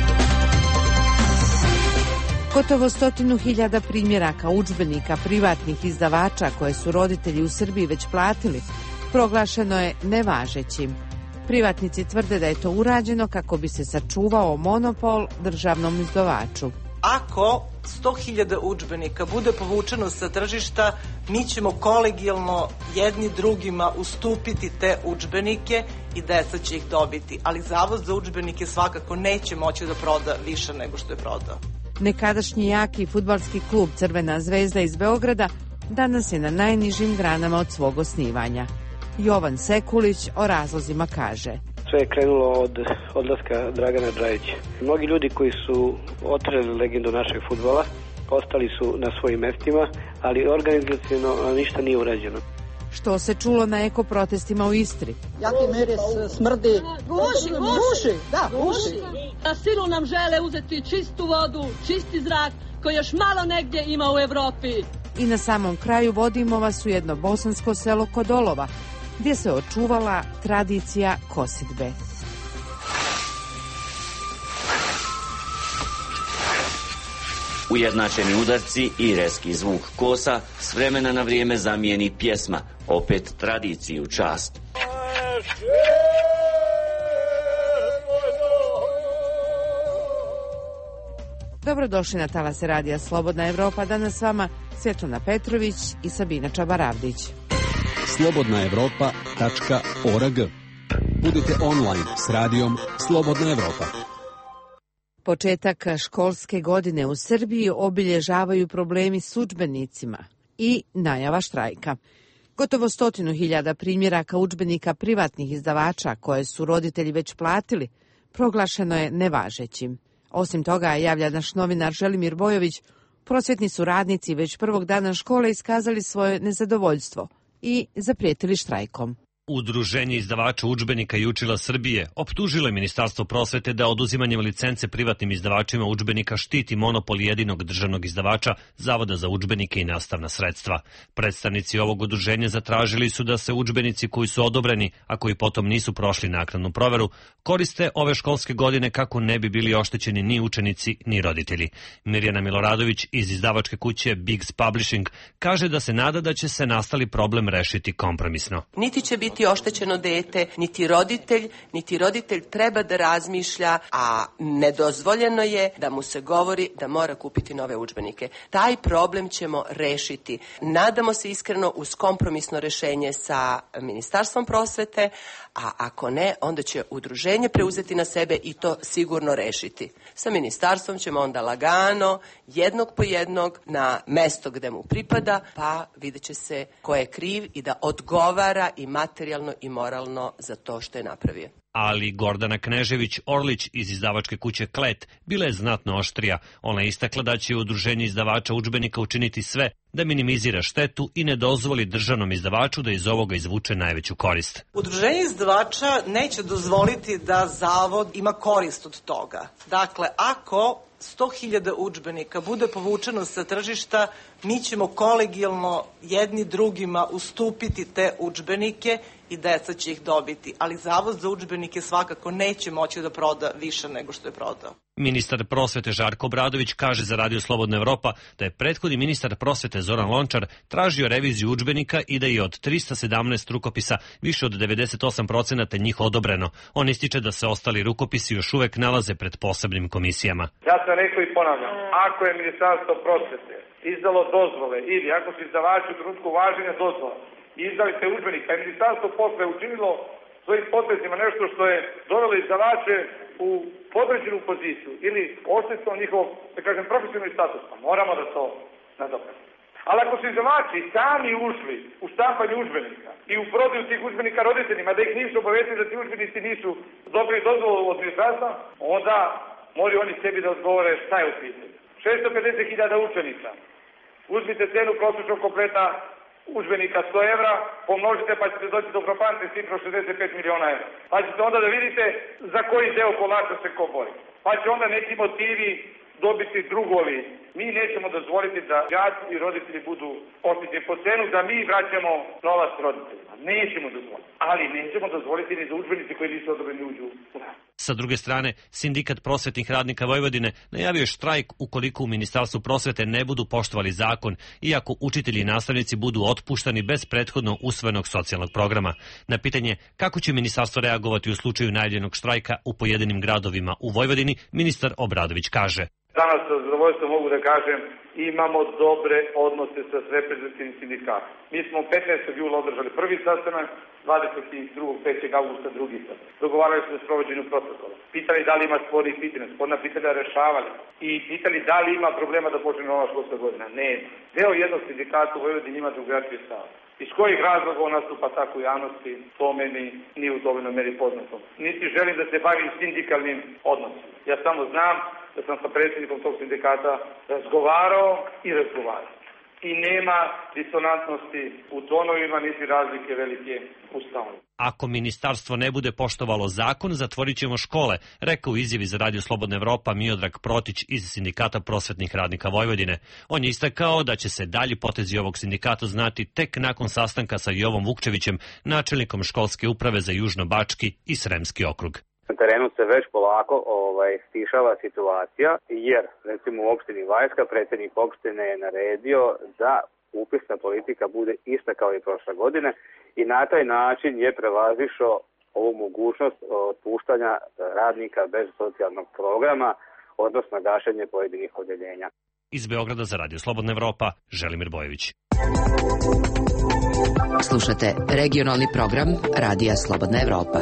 Gotovo 100.000 primjeraka udžbenika privatnih izdavača koje su roditelji u Srbiji već platili proglašeno je nevažećim. Privatnici tvrde da je to urađeno kako bi se sačuvao monopol državnom izdavaču. Ako 100.000 udžbenika bude povučeno sa tržišta, mi ćemo kolegijalno jedni drugima ustupiti te udžbenike i deca će ih dobiti. Ali Zavod za udžbenike svakako neće moći da proda više nego što je prodao. Nekadašnji jaki fudbalski klub Crvena zvezda iz Beograda danas je na najnižim granama od svog osnivanja. Jovan Sekulić o razlozima kaže: Sve je krenulo od odlaska Dragana Džajića. Mnogi ljudi koji su otreli legendu našeg fudbala ostali su na svojim mestima, ali organizaciono ništa nije urađeno. Što se čulo na eko protestima u Istri? Jaki miris, smrdi. Guši. Na silu nam žele uzeti čistu vodu, čisti zrak koji još malo negdje ima u Evropi. I na samom kraju vodimo vas u jedno bosansko selo kod Olova, gdje se očuvala tradicija kosidbe. Ujednačeni udarci i rezki zvuk kosa s vremena na vrijeme zamijeni pjesma, opet tradiciju čast. Dobrodošli na talase radija Slobodna Evropa, danas s vama Svetlana Petrović i Sabina Čabaravdić. slobodnaevropa.org. Budite online s radijom Slobodna Evropa. Početak školske godine u Srbiji obilježavaju problemi s udžbenicima i najava štrajka. Gotovo 100.000 primjeraka udžbenika privatnih izdavača koje su roditelji već platili proglašeno je nevažećim. Osim toga, javlja naš novinar Želimir Bojović, prosvjetni su radnici već prvog dana škole iskazali svoje nezadovoljstvo i zaprijetili štrajkom. Udruženje izdavača udžbenika i učila Srbije optužilo je Ministarstvo prosvete da oduzimanjem licence privatnim izdavačima udžbenika štiti monopol jedinog državnog izdavača Zavoda za udžbenike i nastavna sredstva. Predstavnici ovog udruženja zatražili su da se udžbenici koji su odobreni, a koji potom nisu prošli naknadnu proveru, koriste ove školske godine kako ne bi bili oštećeni ni učenici ni roditelji. Mirjana Miloradović iz izdavačke kuće Biggs Publishing kaže da se nada da će se nastali problem rešiti kompromisno. Niti će biti oštećeno dete, niti roditelj treba da razmišlja, a nedozvoljeno je da mu se govori da mora kupiti nove udžbenike. Taj problem ćemo rešiti. Nadamo se iskreno uz kompromisno rešenje sa Ministarstvom prosvete, a ako ne, onda će udruženje preuzeti na sebe i to sigurno rešiti. Sa ministarstvom ćemo onda lagano, jednog po jednog, na mesto gde mu pripada, pa vidjet će se ko je kriv i da odgovara i materijalno i moralno za to što je napravio. Ali Gordana Knežević-Orlić iz izdavačke kuće Klet bila je znatno oštrija. Ona je istakla da će udruženje izdavača udžbenika učiniti sve da minimizira štetu i ne dozvoli državnom izdavaču da iz ovoga izvuče najveću korist. Udruženje izdavača neće dozvoliti da Zavod ima korist od toga. Dakle, ako 100.000 udžbenika bude povučeno sa tržišta, mi ćemo kolegijalno jedni drugima ustupiti te udžbenike i deca će ih dobiti. Ali Zavod za udžbenike svakako neće moći da proda više nego što je prodao. Ministar prosvete Žarko Obradović kaže za Radio Slobodna Evropa da je prethodni ministar prosvete Zoran Lončar tražio reviziju udžbenika i da je od 317 rukopisa više od 98% njih odobreno. On ističe da se ostali rukopisi još uvek nalaze pred posebnim komisijama. Ja sam rekao i ponavljam, ako je Ministarstvo prosvete izdalo dozvole ili ako su izdavači u trenutku važenja dozvola i izdali te udžbenike, a Ministarstvo posle učinilo svojim potezima nešto što je dovelo izdavače u podređenu poziciju ili oštetilo njihov, da kažem, profesionalni status, pa moramo da to nadoknadimo. Ali ako su izdavači sami ušli u štampanje udžbenika i u prodaju tih udžbenika roditeljima, da ih nisu obavestili da ti udžbenici nisu dobili dozvolu od ministarstva, onda moraju oni sebi da odgovore šta je u pitanju. 650.000 učenika. Uzmite cenu prosječnog kompleta udžbenika 100 evra, pomnožite pa ćete doći do frapantne cifre 65 miliona evra. Pa ćete onda da vidite za koji deo kolača se ko bori. Pa će onda neki motivi dobiti drugo lice. Mi nećemo dozvoliti da đaci i roditelji budu oštećeni po cenu da mi vraćamo novac roditeljima. Nećemo dozvoliti. Ali nećemo dozvoliti ni za udžbenici koji nisu odobreni uđu u nas. Sa druge strane, Sindikat prosvetnih radnika Vojvodine najavio je štrajk ukoliko u Ministarstvu prosvete ne budu poštovali zakon i ako učitelji i nastavnici budu otpuštani bez prethodno usvojenog socijalnog programa. Na pitanje kako će ministarstvo reagovati u slučaju najavljenog štrajka u pojedinim gradovima u Vojvodini, ministar Obradović kaže: Danas sa zadovoljstvom mogu da kažem, imamo dobre odnose sa reprezentativnim sindikatom. Mi smo 15. jula održali prvi sastanak, 22. 5. augusta drugi sastanak. Dogovarali smo o sprovođenju protokola. Pitali da li ima spornih pitanja, sporna pitanja rešavali. I pitali da li ima problema da počne nova školska godina. Nema. Deo jednog sindikata u Vojvodini ima drugačiji stav. Iz kojih razloga on nastupa tako u javnosti, to meni nije u dovoljnoj meri poznato. Niti želim da se bavim sindikalnim odnosima. Ja samo znam da sam sa predsjednikom tog sindikata razgovarao. I nema disonantnosti u tonovima, niti razlike velike u stavu. Ako ministarstvo ne bude poštovalo zakon, zatvorit ćemo škole, rekao u izjavi za Radio Slobodna Evropa Miodrag Protić iz Sindikata prosvetnih radnika Vojvodine. On je istakao da će se dalji potezi ovog sindikata znati tek nakon sastanka sa Jovom Vukčevićem, načelnikom školske uprave za Južno-Bački i Sremski okrug. Na terenu se već polako stišava situacija, jer recimo u opštini Vajska predsjednik opštine je naredio da upisna politika bude ista kao i prošle godine i na taj način je prevazišao ovu mogućnost otpuštanja radnika bez socijalnog programa, odnosno gašenje pojedinih odeljenja. Iz Beograda za Radio Slobodna Evropa, Želimir Bojević. Slušate regionalni program Radija Slobodna Evropa.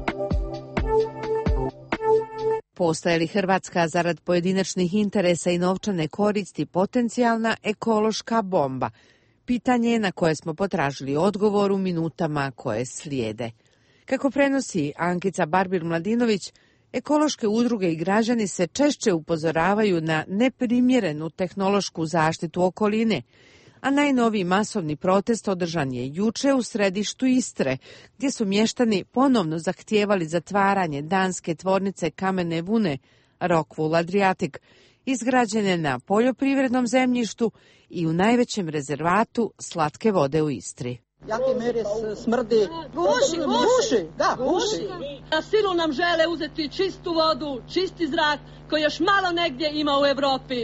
Postaje li Hrvatska zarad pojedinačnih interesa i novčane koristi potencijalna ekološka bomba? Pitanje je na koje smo potražili odgovor u minutama koje slijede. Kako prenosi Ankica Barbir-Mladinović, ekološke udruge i građani se češće upozoravaju na neprimjerenu tehnološku zaštitu okoline, a najnoviji masovni protest održan je juče u središtu Istre, gdje su mještani ponovno zahtijevali zatvaranje danske tvornice kamene vune Rockwool Adriatic, izgrađene na poljoprivrednom zemljištu i u najvećem rezervatu slatke vode u Istri. Jaki miris smrdi. Buši. Na silu nam žele uzeti čistu vodu, čisti zrak, koji još malo negdje ima u Evropi.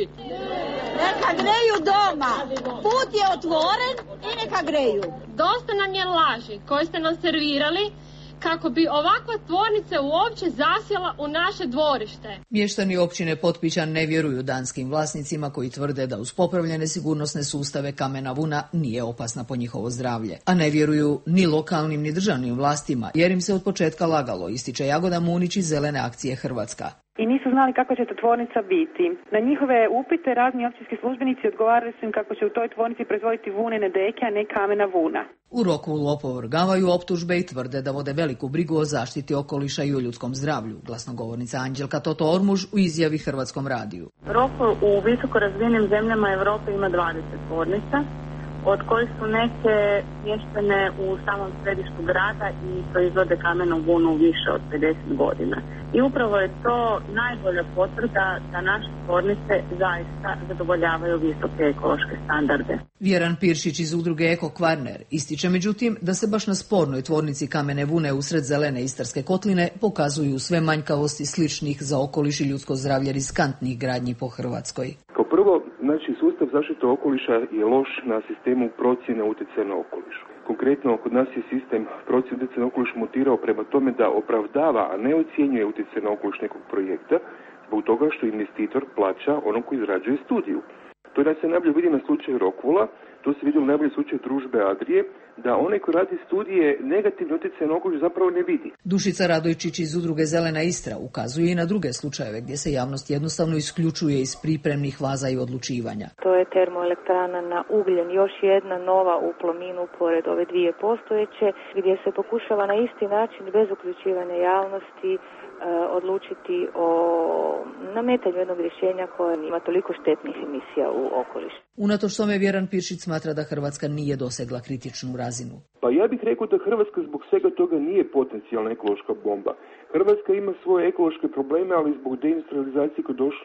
Neka greju doma. Put je otvoren i neka greju. Dosta nam je laži koje ste nam servirali kako bi ovakva tvornica uopće zasjela u naše dvorište. Mještani općine Potpićan ne vjeruju danskim vlasnicima koji tvrde da uz popravljene sigurnosne sustave kamena vuna nije opasna po njihovo zdravlje. A ne vjeruju ni lokalnim ni državnim vlastima jer im se od početka lagalo, ističe Jagoda Munić iz Zelene akcije Hrvatska. I nisu znali kako će ta tvornica biti. Na njihove upite razni općinski službenici odgovarali su im kako će u toj tvornici proizvoditi vunene deke, a ne kamena vuna. U Rockwoolu opovrgavaju optužbe i tvrde da vode veliku brigu o zaštiti okoliša i o ljudskom zdravlju, glasnogovornica Anđelka Toto Ormuž u izjavi Hrvatskom radiju. Rockwool u visoko razvijenim zemljama Europe ima 20 tvornica, od kojih su neke smještene u samom središtu grada i proizvode kamenu vunu više od 50 godina. I upravo je to najbolja potvrda da naše tvornice zaista zadovoljavaju visoke ekološke standarde. Vjeran Piršić iz udruge Eko Kvarner ističe međutim da se baš na spornoj tvornici kamene vune usred zelene Istarske kotline pokazuju sve manjkavosti sličnih za okoliš i ljudsko zdravlje riskantnih gradnji po Hrvatskoj. Kao prvo, sustav zaštite okoliša je loš na sistemu procjene utjecaja na okoliš. Konkretno, kod nas je sistem procjene utjecaja na okoliš mutirao prema tome da opravdava, a ne ocjenjuje utjecaj na okoliš nekog projekta, zbog toga što investitor plaća onom koji izrađuje studiju. To je da se najbolje vidi na slučaju Rockwoola, to se vidi u najbolje slučaju družbe Adrije, da onaj koji radi studije negativni utjecaj na okoliš zapravo ne vidi. Dušica Radojčić iz udruge Zelena Istra ukazuje i na druge slučajeve gdje se javnost jednostavno isključuje iz pripremnih faza i odlučivanja. To je termoelektrana na ugljen, još jedna nova u Plominu pored ove dvije postojeće, gdje se pokušava na isti način bez uključivanja javnosti odlučiti o nametanju jednog rješenja koje ima toliko štetnih emisija u okoliš. Unatoč tome Vjeran Piršić smatra da Hrvatska nije dosegla kritičnu razinu. Pa ja bih rekao da Hrvatska zbog svega toga nije potencijalna ekološka bomba. Hrvatska ima svoje ekološke probleme, ali zbog deindustrializacije koje je došlo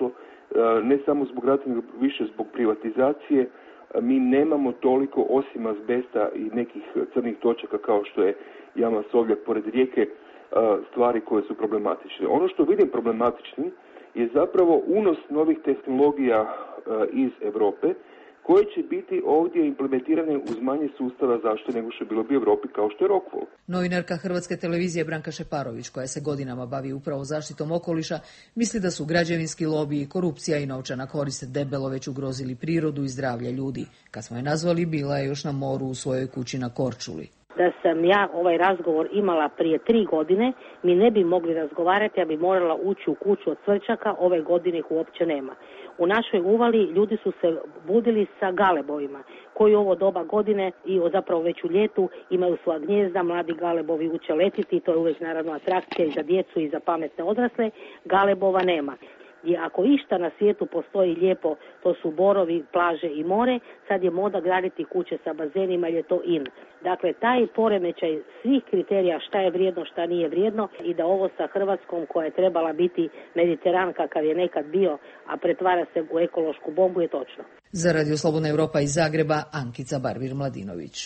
ne samo zbog rata, nego više zbog privatizacije. Mi nemamo toliko, osim azbesta i nekih crnih točaka kao što je jama Sovjak pored rijeke, stvari koje su problematične. Ono što vidim problematičnim je zapravo unos novih tehnologija iz Europe, koje će biti ovdje implementirane uz manje sustava zaštite nego što je bilo bi u Europi, kao što je Rockwool. Novinarka Hrvatske televizije Branka Šeparović, koja se godinama bavi upravo zaštitom okoliša, misli da su građevinski lobiji, korupcija i novčana korist debelo već ugrozili prirodu i zdravlje ljudi. Kad smo je nazvali, bila je još na moru u svojoj kući na Korčuli. Da sam ja ovaj razgovor imala prije 3 godine, mi ne bi mogli razgovarati, ja bi morala ući u kuću od cvrčaka, ove godine ih uopće nema. U našoj uvali ljudi su se budili sa galebovima, koji u ovo doba godine i zapravo već u ljetu imaju svoja gnjezda, mladi galebovi uče letiti, to je uvijek naravno atrakcija i za djecu i za pametne odrasle, galebova nema. I ako išta na svijetu postoji lijepo, to su borovi, plaže i more, sad je moda graditi kuće sa bazenima jer je to in. Dakle, taj poremećaj svih kriterija šta je vrijedno, šta nije vrijedno i da ovo sa Hrvatskom koja je trebala biti Mediteran kakav je nekad bio, a pretvara se u ekološku bombu je točno. Za Radio Slobodna Europa iz Zagreba, Ankica Barvir-Mladinović.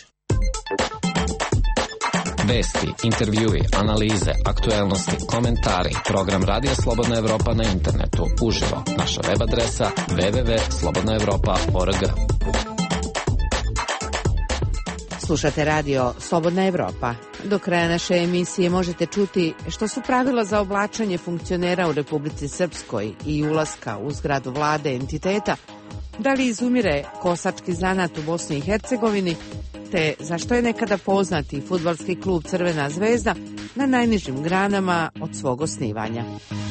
Vesti, intervjui, analize, aktuelnosti, komentari. Program Radija Slobodna Evropa na internetu. Uživo. Naša web adresa www.slobodnaevropa.org. Slušate radio Slobodna Evropa. Do kraja naše emisije možete čuti što su pravila za oblačenje funkcionera u Republici Srpskoj i ulaska u zgradu vlade entiteta, da li izumire kosački zanat u Bosni i Hercegovini, te zašto je nekada poznati fudbalski klub Crvena zvezda na najnižim granama od svog osnivanja.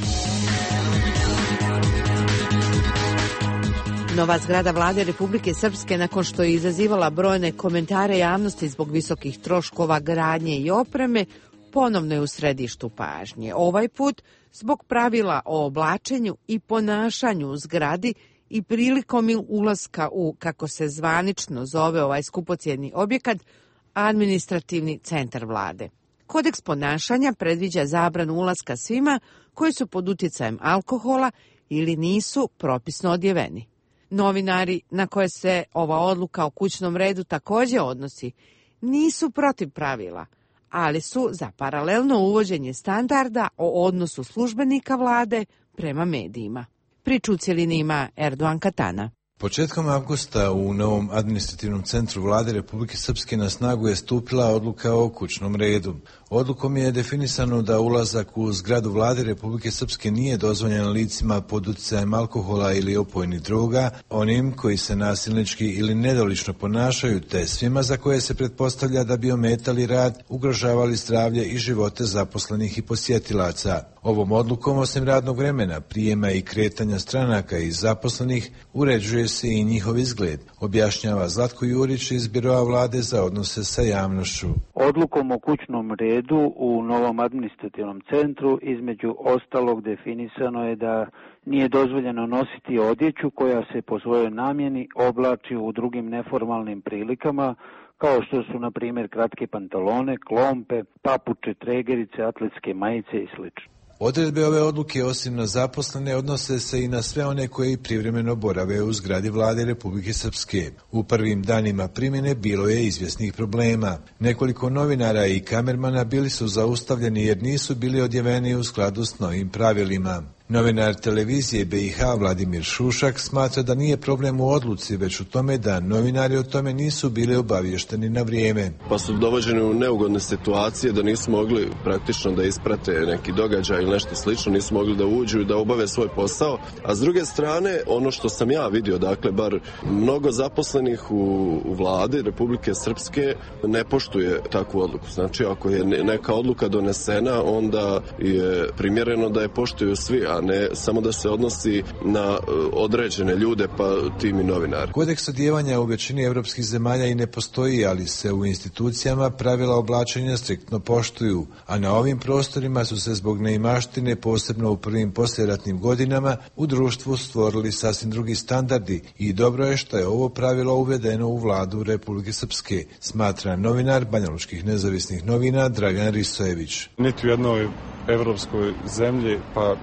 Nova zgrada vlade Republike Srpske, nakon što je izazivala brojne komentare javnosti zbog visokih troškova gradnje i opreme, ponovno je u središtu pažnje. Ovaj put zbog pravila o oblačenju i ponašanju u zgradi i prilikom ulaska u, kako se zvanično zove ovaj skupocjeni objekat, administrativni centar vlade. Kodeks ponašanja predviđa zabranu ulaska svima koji su pod utjecajem alkohola ili nisu propisno odjeveni. Novinari na koje se ova odluka o kućnom redu također odnosi nisu protiv pravila, ali su za paralelno uvođenje standarda o odnosu službenika vlade prema medijima. Priču u cjelini ima Erdogan Katana. Početkom avgusta u novom administrativnom centru vlade Republike Srpske na snagu je stupila odluka o kućnom redu. Odlukom je definisano da ulazak u zgradu vlade Republike Srpske nije dozvoljen licima pod utjecajem alkohola ili opojnih droga, onim koji se nasilnički ili nedolično ponašaju, te svima za koje se pretpostavlja da bi ometali rad, ugrožavali zdravlje i živote zaposlenih i posjetilaca. Ovom odlukom, osim radnog vremena, prijema i kretanja stranaka i zaposlenih, uređuje se i njihov izgled, objašnjava Zlatko Jurić iz Biroa vlade za odnose sa javnošću. Odlukom o kućnom redu u novom administrativnom centru između ostalog definisano je da nije dozvoljeno nositi odjeću koja se po svojoj namjeni oblači u drugim neformalnim prilikama, kao što su, na primjer, kratke pantalone, klompe, papuče, tregerice, atletske majice i sl. Odredbe ove odluke, osim na zaposlene, odnose se i na sve one koji privremeno borave u zgradi vlade Republike Srpske. U prvim danima primjene bilo je izvjesnih problema. Nekoliko novinara i kamermana bili su zaustavljeni jer nisu bili odjeveni u skladu s novim pravilima. Novinar televizije BiH Vladimir Šušak smatra da nije problem u odluci, već u tome da novinari o tome nisu bili obavješteni na vrijeme. Pa su dovođeni u neugodne situacije da nisu mogli praktično da isprate neki događaj ili nešto slično, nisu mogli da uđu i da obave svoj posao. A s druge strane, ono što sam ja vidio, dakle, bar mnogo zaposlenih u vladi Republike Srpske ne poštuje takvu odluku. Znači, ako je neka odluka donesena, onda je primjereno da je poštuju svi, a ne samo da se odnosi na određene ljude, pa tim i novinari. Kodeks odjevanja u većini evropskih zemalja i ne postoji, ali se u institucijama pravila oblačenja striktno poštuju, a na ovim prostorima su se zbog neimaštine, posebno u prvim poslijeratnim godinama, u društvu stvorili sasvim drugi standardi i dobro je što je ovo pravilo uvedeno u vladu Republike Srpske, smatra novinar Banjalučkih nezavisnih novina Dragan Risojević. Niti u jednoj evropskoj zemlji, pa čak ni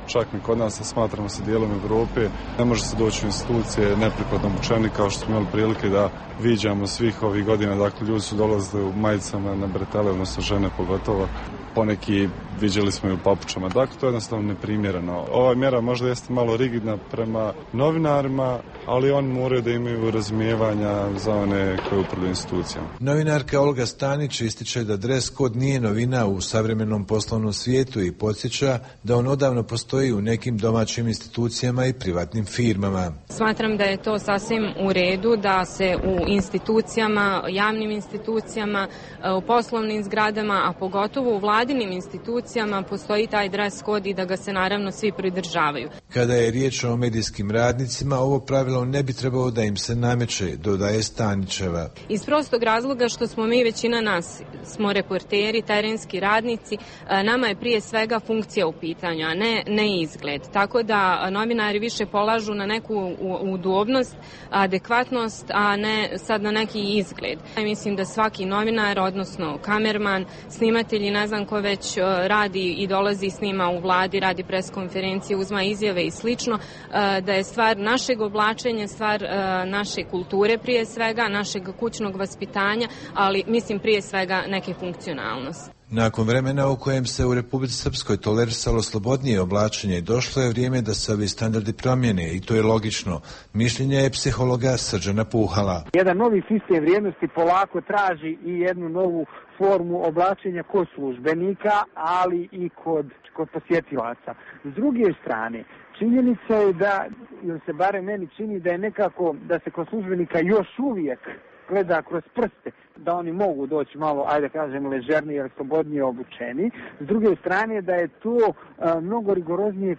kod nas, a smatramo se dijelom Evrope. Ne može se doći u institucije neprikladno obučeni, kao što smo imali prilike da viđamo svih ovih godina. Dakle, ljudi su dolazili u majicama na bretele, odnosno žene pogotovo. Poneki viđali smo i u papučama. Dakle, to je jednostavno neprimjereno. Ova mjera možda jeste malo rigidna prema novinarima, ali oni moraju da imaju razumijevanja za one koje upravljaju institucijama. Novinarka Olga Stanić ističe da dres kod nije novina u savremenom poslovnom svijetu i podsjeća da on odavno postoji u nekim domaćim institucijama i privatnim firmama. Smatram da je to sasvim u redu da se u institucijama, javnim institucijama, u poslovnim zgradama, a pogotovo u vladinim institucijama postoji taj dres kod i da ga se naravno svi pridržavaju. Kada je riječ o medijskim radnicima, ovo pravilo ne bi trebalo da im se nameće, dodaje Stanićeva. Iz prostog razloga što smo mi, većina nas, smo reporteri, terenski radnici, nama je prije svega funkcija u pitanju, a ne izgled. Tako da novinari više polažu na neku udobnost, adekvatnost, a ne sad na neki izgled. Mislim da svaki novinar, odnosno kamerman, snimatelj i ne znam ko već radi i dolazi s njima u vladi, radi preskonferencije, uzma izjave i slično, da je stvar našeg oblačenja, stvar naše kulture prije svega, našeg kućnog vaspitanja, ali mislim prije svega neke funkcionalnosti. Nakon vremena u kojem se u Republici Srpskoj tolerisalo slobodnije oblačenje, došlo je vrijeme da se ovi standardi promijene i to je logično. Mišljenje je psihologa Srđana Puhala. Jedan novi sistem vrijednosti polako traži i jednu novu formu oblačenja kod službenika, ali i kod posjetilaca. S druge strane, činjenica je da, ili se barem meni čini da je nekako, da se kod službenika još uvijek gleda kroz prste, da oni mogu doći malo, ajde kažem, ležernije ili slobodnije obučeni. S druge strane, da je to mnogo rigoroznije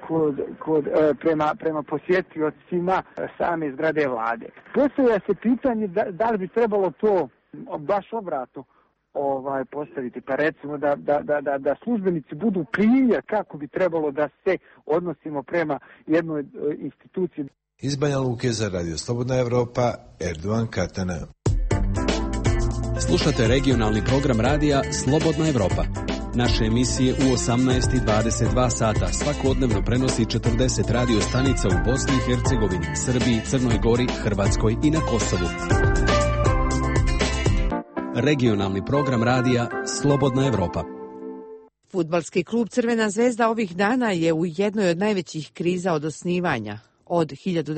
prema posjetiocima same zgrade vlade. Postavlja se pitanje da li bi trebalo to baš obratno postaviti, pa recimo da službenici budu primjer kako bi trebalo da se odnosimo prema jednoj instituciji. Iz Banja Luke za Radio Slobodna Evropa, Erdovan Katana. Slušate regionalni program radija Slobodna Evropa. Naše emisije u 18:22 sata svakodnevno prenosi 40 radio stanica u Bosni i Hercegovini, Srbiji, Crnoj Gori, Hrvatskoj i na Kosovu. Regionalni program radija Slobodna Evropa. Fudbalski klub Crvena zvezda ovih dana je u jednoj od najvećih kriza od osnivanja, od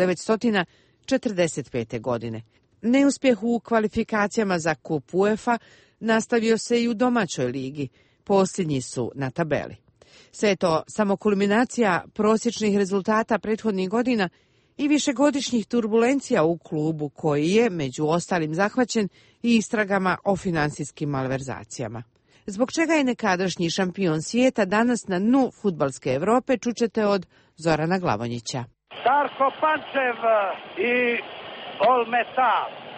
1945. godine. Neuspjeh u kvalifikacijama za kup UEFA nastavio se i u domaćoj ligi. Posljednji su na tabeli. Sve je to samo kulminacija prosječnih rezultata prethodnih godina i višegodišnjih turbulencija u klubu koji je, među ostalim, zahvaćen i istragama o finansijskim malverzacijama. Zbog čega je nekadašnji šampion svijeta danas na dnu fudbalske Evrope, čućete od Zorana Glavonjića. Darko Pančev i Olmeta.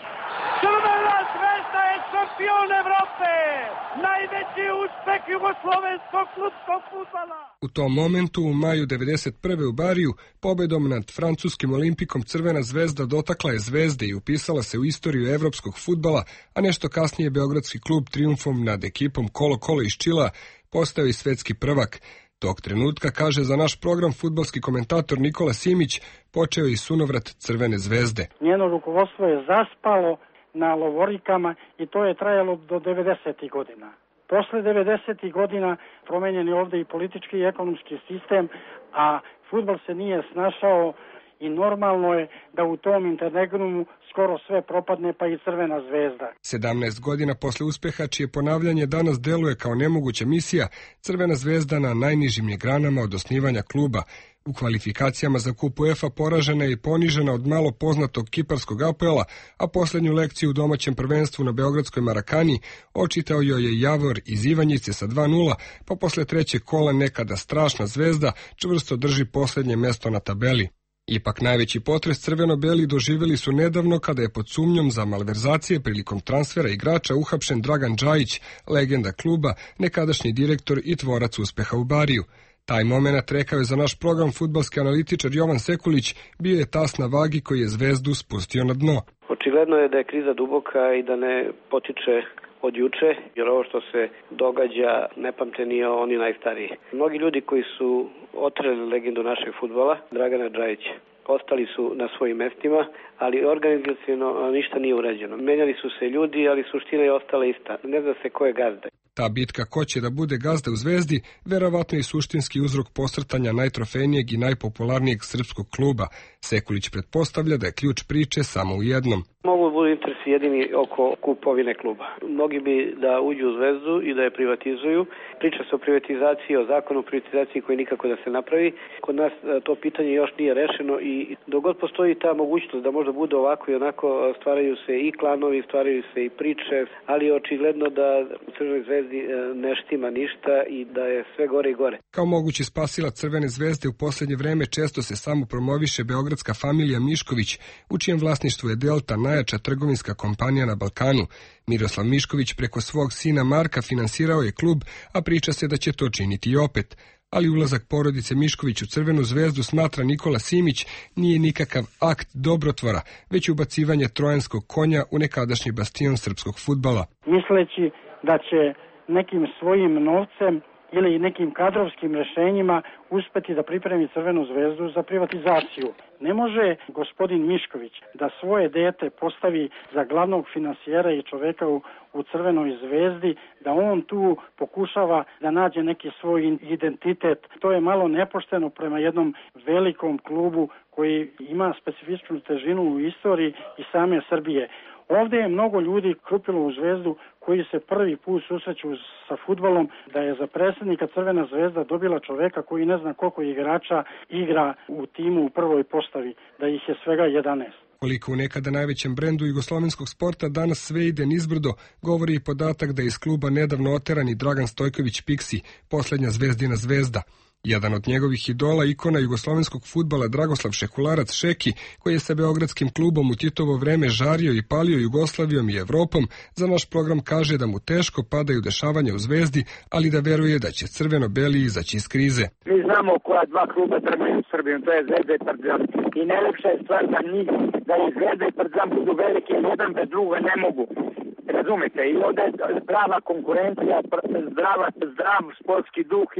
Crvena zvezda je šampion Evrope! Najveći uspeh jugoslovenskog klubskog fudbala! U tom momentu, u maju 1991. u Bariju, pobedom nad francuskim Olimpikom Crvena zvezda dotakla je zvezde i upisala se u istoriju evropskog fudbala, a nešto kasnije beogradski klub trijumfom nad ekipom Kolo-Kolo iz Čila postao i svetski prvak. Tog trenutka, kaže za naš program fudbalski komentator Nikola Simić, počeo i sunovrat Crvene zvezde. Njeno rukovodstvo je zaspalo na lovorikama i to je trajalo do 90. godina. Posle 90. godina promenjen je ovdje i politički i ekonomski sistem, a fudbal se nije snašao i normalno je da u tom interregnumu skoro sve propadne, pa i Crvena zvezda. 17 godina posle uspeha, čije ponavljanje danas deluje kao nemoguća misija, Crvena zvezda na najnižim je granama od osnivanja kluba. U kvalifikacijama za kup UEFA poražena je i ponižena od malo poznatog kiparskog APOEL-a, a posljednju lekciju u domaćem prvenstvu na beogradskoj Marakani očitao joj je Javor iz Ivanjice sa 2:0, pa posle trećeg kola nekada strašna zvezda čvrsto drži posljednje mesto na tabeli. Ipak najveći potres crveno-beli doživjeli su nedavno kada je pod sumnjom za malverzacije prilikom transfera igrača uhapšen Dragan Džajić, legenda kluba, nekadašnji direktor i tvorac uspeha u Bariju. Taj moment, rekao je za naš program fudbalski analitičar Jovan Sekulić, bio je tas na vagi koji je zvezdu spustio na dno. Očigledno je da je kriza duboka i da ne potiče od juče, jer ovo što se događa ne pamte ni oni najstariji. Mnogi ljudi koji su otreli legendu našeg fudbala, Dragana Džajića, ostali su na svojim mestima, ali organizaciono ništa nije urađeno. Menjali su se ljudi, ali suština je ostala ista. Ne zna se ko je gazda. Ta bitka ko će da bude gazda u Zvezdi verovatno je suštinski uzrok posrtanja najtrofejnijeg i najpopularnijeg srpskog kluba. Sekulić pretpostavlja da je ključ priče samo u jednom. Mogu budu interesi jedini oko kupovine kluba. Mnogi bi da uđu u Zvezdu i da je privatizuju. Priča se o privatizaciji, o zakonu o privatizaciji koji nikako da se napravi. Kod nas to pitanje još nije rešeno i dok god postoji ta mogućnost da možda bude ovako i onako, stvaraju se i klanovi, stvaraju se i priče, ali očigledno da u Crvenoj Zvezdi ne štima ništa i da je sve gore i gore. Kao mogući spasilac Crvene Zvezde u posljednje vreme često se samo promoviše beogradska familija Mišković, u čijem vlasništvu je Delta, najjača trgovinska kompanija na Balkanu. Miroslav Mišković preko svog sina Marka finansirao je klub, a priča se da će to činiti i opet. Ali ulazak porodice Mišković u Crvenu Zvezdu, smatra Nikola Simić, nije nikakav akt dobrotvora, već ubacivanje trojanskog konja u nekadašnji bastion srpskog fudbala. Misleći da će nekim svojim novcem ili nekim kadrovskim rešenjima uspeti da pripremi Crvenu Zvezdu za privatizaciju. Ne može gospodin Mišković da svoje dete postavi za glavnog finansijera i čoveka u Crvenoj Zvezdi, da on tu pokušava da nađe neki svoj identitet. To je malo nepošteno prema jednom velikom klubu koji ima specifičnu težinu u istoriji i same Srbije. Ovdje je mnogo ljudi krupilo u Zvezdu koji se prvi put susreću sa fudbalom, da je za predsjednika Crvena Zvezda dobila čoveka koji ne zna koliko igrača igra u timu u prvoj postavi, da ih je svega 11. Koliko u nekada najvećem brendu jugoslovenskog sporta danas sve ide nizbrdo, govori i podatak da je iz kluba nedavno oteran i Dragan Stojković Piksi, posljednja Zvezdina zvezda. Jedan od njegovih idola, ikona jugoslovenskog fudbala Dragoslav Šekularac Šeki, koji je sa beogradskim klubom u Titovo vreme žario i palio Jugoslavijom i Evropom, za naš program kaže da mu teško padaju dešavanja u Zvezdi, ali da veruje da će crveno-beli izaći iz krize. Mi znamo koja dva kluba trgaju u Srbiji, to je Zvezda i Partizan. I najlepša je stvar da i Zvezda i Partizan budu veliki, jedan bez druga ne mogu. Razumete, i ovdje je prava konkurencija, zdrav sportski duh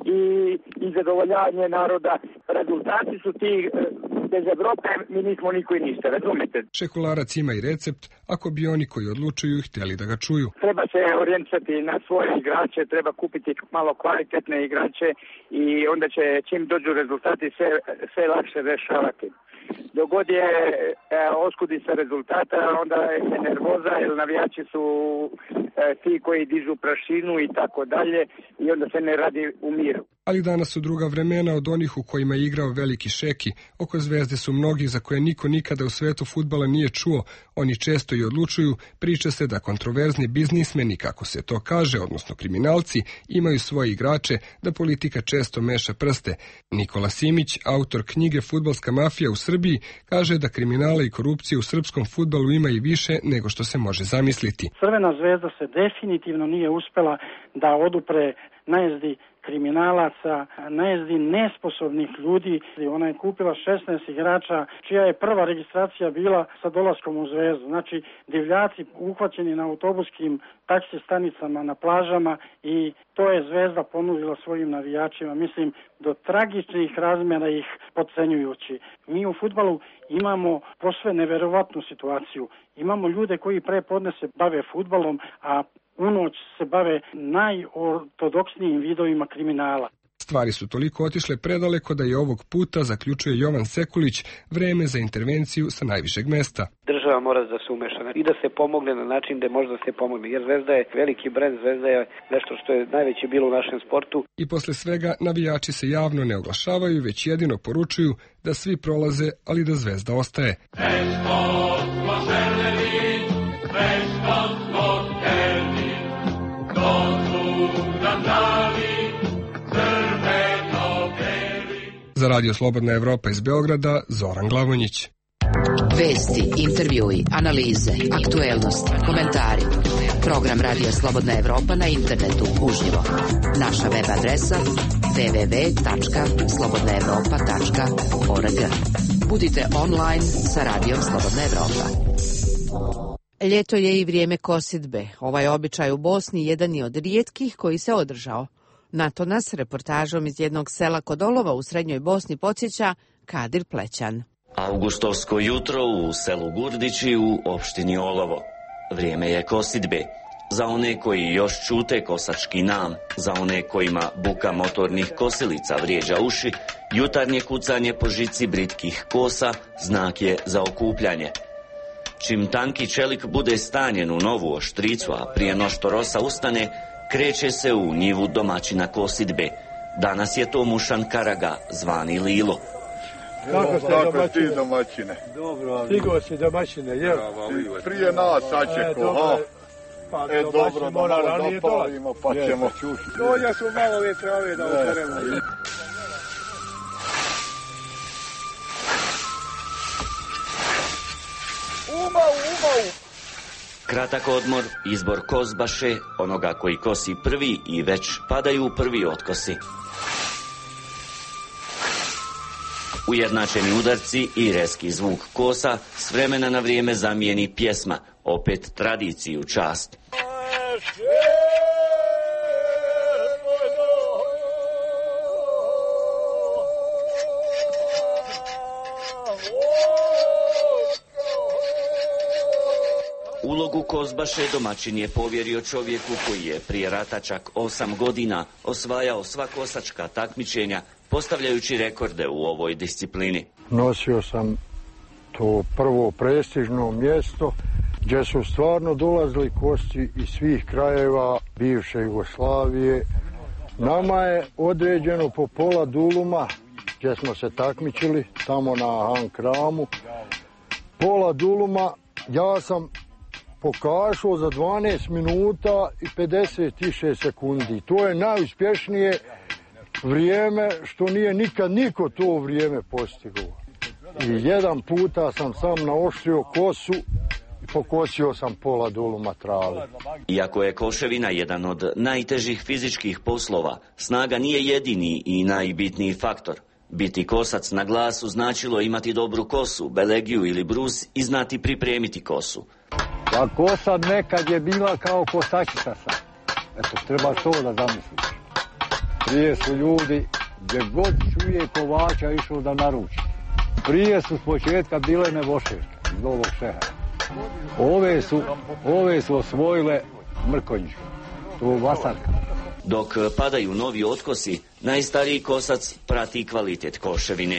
i zadovoljavanje naroda. Rezultati su ti, bez Evrope mi nismo niko i ništa, razumete. Šekularac ima i recept, ako bi oni koji odlučuju htjeli da ga čuju. Treba se orijentisati na svoje igrače, treba kupiti malo kvalitetne igrače i onda će čim dođu rezultati sve lakše rešavati. Dogod je oskudi sa rezultata, onda je nervoza, jer navijači su ti koji dižu prašinu i tako dalje i onda se ne radi u miru. Ali danas su druga vremena od onih u kojima je igrao veliki Šeki. Oko Zvezde su mnogi za koje niko nikada u svetu fudbala nije čuo. Oni često i odlučuju, priča se da kontroverzni biznismeni, kako se to kaže, odnosno kriminalci, imaju svoje igrače, da politika često meša prste. Nikola Simić, autor knjige Fudbalska mafija u Srbiji, kaže da kriminala i korupcije u srpskom fudbalu ima i više nego što se može zamisliti. Crvena Zvezda se definitivno nije uspela da odupre najezdi kriminalaca, najezdi nesposobnih ljudi. Ona je kupila 16 igrača, čija je prva registracija bila sa dolaskom u Zvezdu. Znači, divljaci uhvaćeni na autobuskim taksi stanicama, na plažama i to je Zvezda ponudila svojim navijačima. Mislim, do tragičnih razmjera ih podcenjujući. Mi u fudbalu imamo posve neverovatnu situaciju. Imamo ljude koji prepodne se bave fudbalom, a unoć se bave najortodoksnijim vidovima kriminala. Stvari su toliko otišle predaleko da je ovog puta, zaključuje Jovan Sekulić, vreme za intervenciju sa najvišeg mesta. Država mora da se umeša i da se pomogne na način da može da se pomogne, jer Zvezda je veliki brend, Zvezda je nešto što je najveće bilo u našem sportu. I posle svega navijači se javno ne oglašavaju, već jedino poručuju da svi prolaze, ali da Zvezda ostaje. Za Radio Slobodna Evropa iz Beograda, Zoran Glavonjić. Vesti, intervjui, analize, aktuelnosti, komentari. Program Radio Slobodna Evropa na internetu uživo. Naša web adresa www.slobodnaevropa.org. Budite online sa Radijom Slobodna Evropa. Ljeto je i vrijeme kosidbe. Ovaj običaj u Bosni jedan je od rijetkih koji se održao. Na to nas reportažom iz jednog sela kod Olova u Srednjoj Bosni podsjeća Kadir Plećan. Augustovsko jutro u selu Gurdići u opštini Olovo. Vrijeme je kosidbe. Za one koji još čute kosački nam, za one kojima buka motornih kosilica vrijeđa uši, jutarnje kucanje po žici britkih kosa znak je za okupljanje. Čim tanki čelik bude stanjen u novu oštricu, a prije no što rosa ustane, kreće se u njivu domaćina kosidbe. Danas je to Mušan Karaga, zvani Lilo. Kako ste domaćine? Dobro, stigo si domaćine, jel? Prije nas sačeko, ha? Dobro, mora ranije dopalimo, pa ćemo čušiti. Dođa su malo ove trave da ukaremo. Umau! Kratak odmor, izbor kozbaše, onoga koji kosi prvi i već padaju prvi otkosi. Ujednačeni udarci i rezki zvuk kosa s vremena na vrijeme zamijeni pjesma, opet tradiciju čast. Ulogu kozbaše domaćin je povjerio čovjeku koji je prije rata čak 8 godina osvajao sva kosačka takmičenja, postavljajući rekorde u ovoj disciplini. Nosio sam to prvo prestižno mjesto gdje su stvarno dolazili kosti iz svih krajeva bivše Jugoslavije. Nama je određeno po pola duluma gdje smo se takmičili tamo na Hankramu. Pola duluma ja sam pokašao za 12 minuta i 56 sekundi. To je najuspješnije vrijeme što nije nikad niko to vrijeme postigao. I jedan puta sam sam naoštrio kosu i pokosio sam pola duluma trave. Iako je koševina jedan od najtežih fizičkih poslova, snaga nije jedini i najbitniji faktor. Biti kosac na glasu značilo imati dobru kosu, belegiju ili brus i znati pripremiti kosu. Ta kosa nekad je bila kao kosačica sad. Eto, treba to da zamisliš. Prije su ljudi, gdje god čuje kovača, išao da naruči. Prije su s početka bile nevošeške iz Novog Šehera. Ove su osvojile Mrkonjićku, to je vasarka. Dok padaju novi otkosi, najstariji kosac prati kvalitet koševine.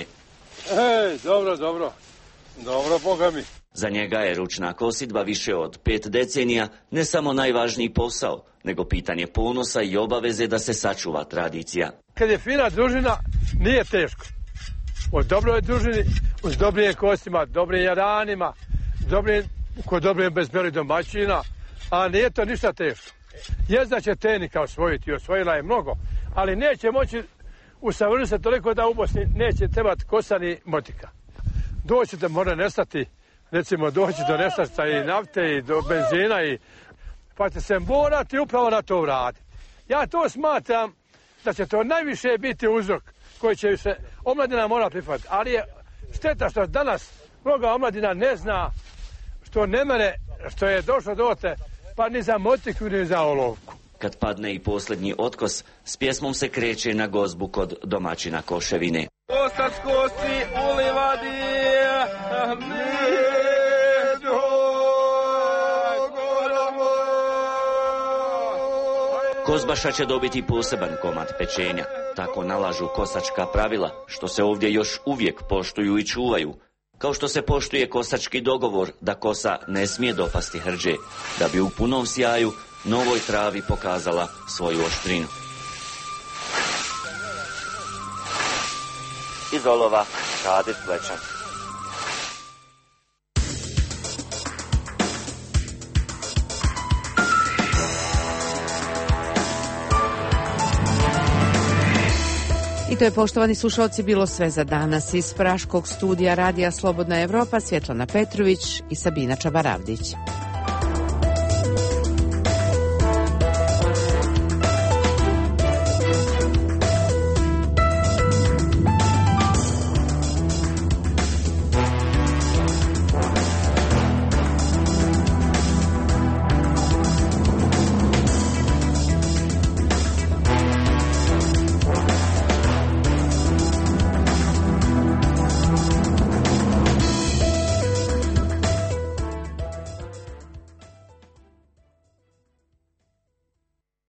Dobro, Boga mi. Za njega je ručna kosidba više od 5 decenija ne samo najvažniji posao, nego pitanje ponosa i obaveze da se sačuva tradicija. Kad je fina družina, nije teško. U dobroj družini, uz dobrim kostima, dobrim jaranima, kod dobrim bezbeli domaćina, a nije to ništa teško. Jezda će tenika osvojiti, osvojila je mnogo, ali neće moći usavršiti se toliko da u Bosni neće trebati kosa ni motika. Doći da mora nestati, recimo doći do nestašica i nafte i do benzina, pa će se morati upravo na to vratiti. Ja to smatram da će to najviše biti uzrok koji će se omladina mora prihvatiti, ali je šteta što danas mnoga omladina ne zna, što ne mene, što je došlo dote, pa ni za motiku ni za olovku. Kad padne i posljednji otkos, s pjesmom se kreće na gozbu kod domaćina koševine. Kosac kosi u livadi, Kozbaša će dobiti poseban komad pečenja. Tako nalažu kosačka pravila, što se ovdje još uvijek poštuju i čuvaju. Kao što se poštuje kosački dogovor da kosa ne smije dopasti hrđe, da bi u punom sjaju novoj travi pokazala svoju oštrinu. Iz Olova, Kadir Plećan. I to je, poštovani slušalci, bilo sve za danas. Iz Praškog studija Radija Slobodna Evropa, Svjetlana Petrović i Sabina Čabaravdić.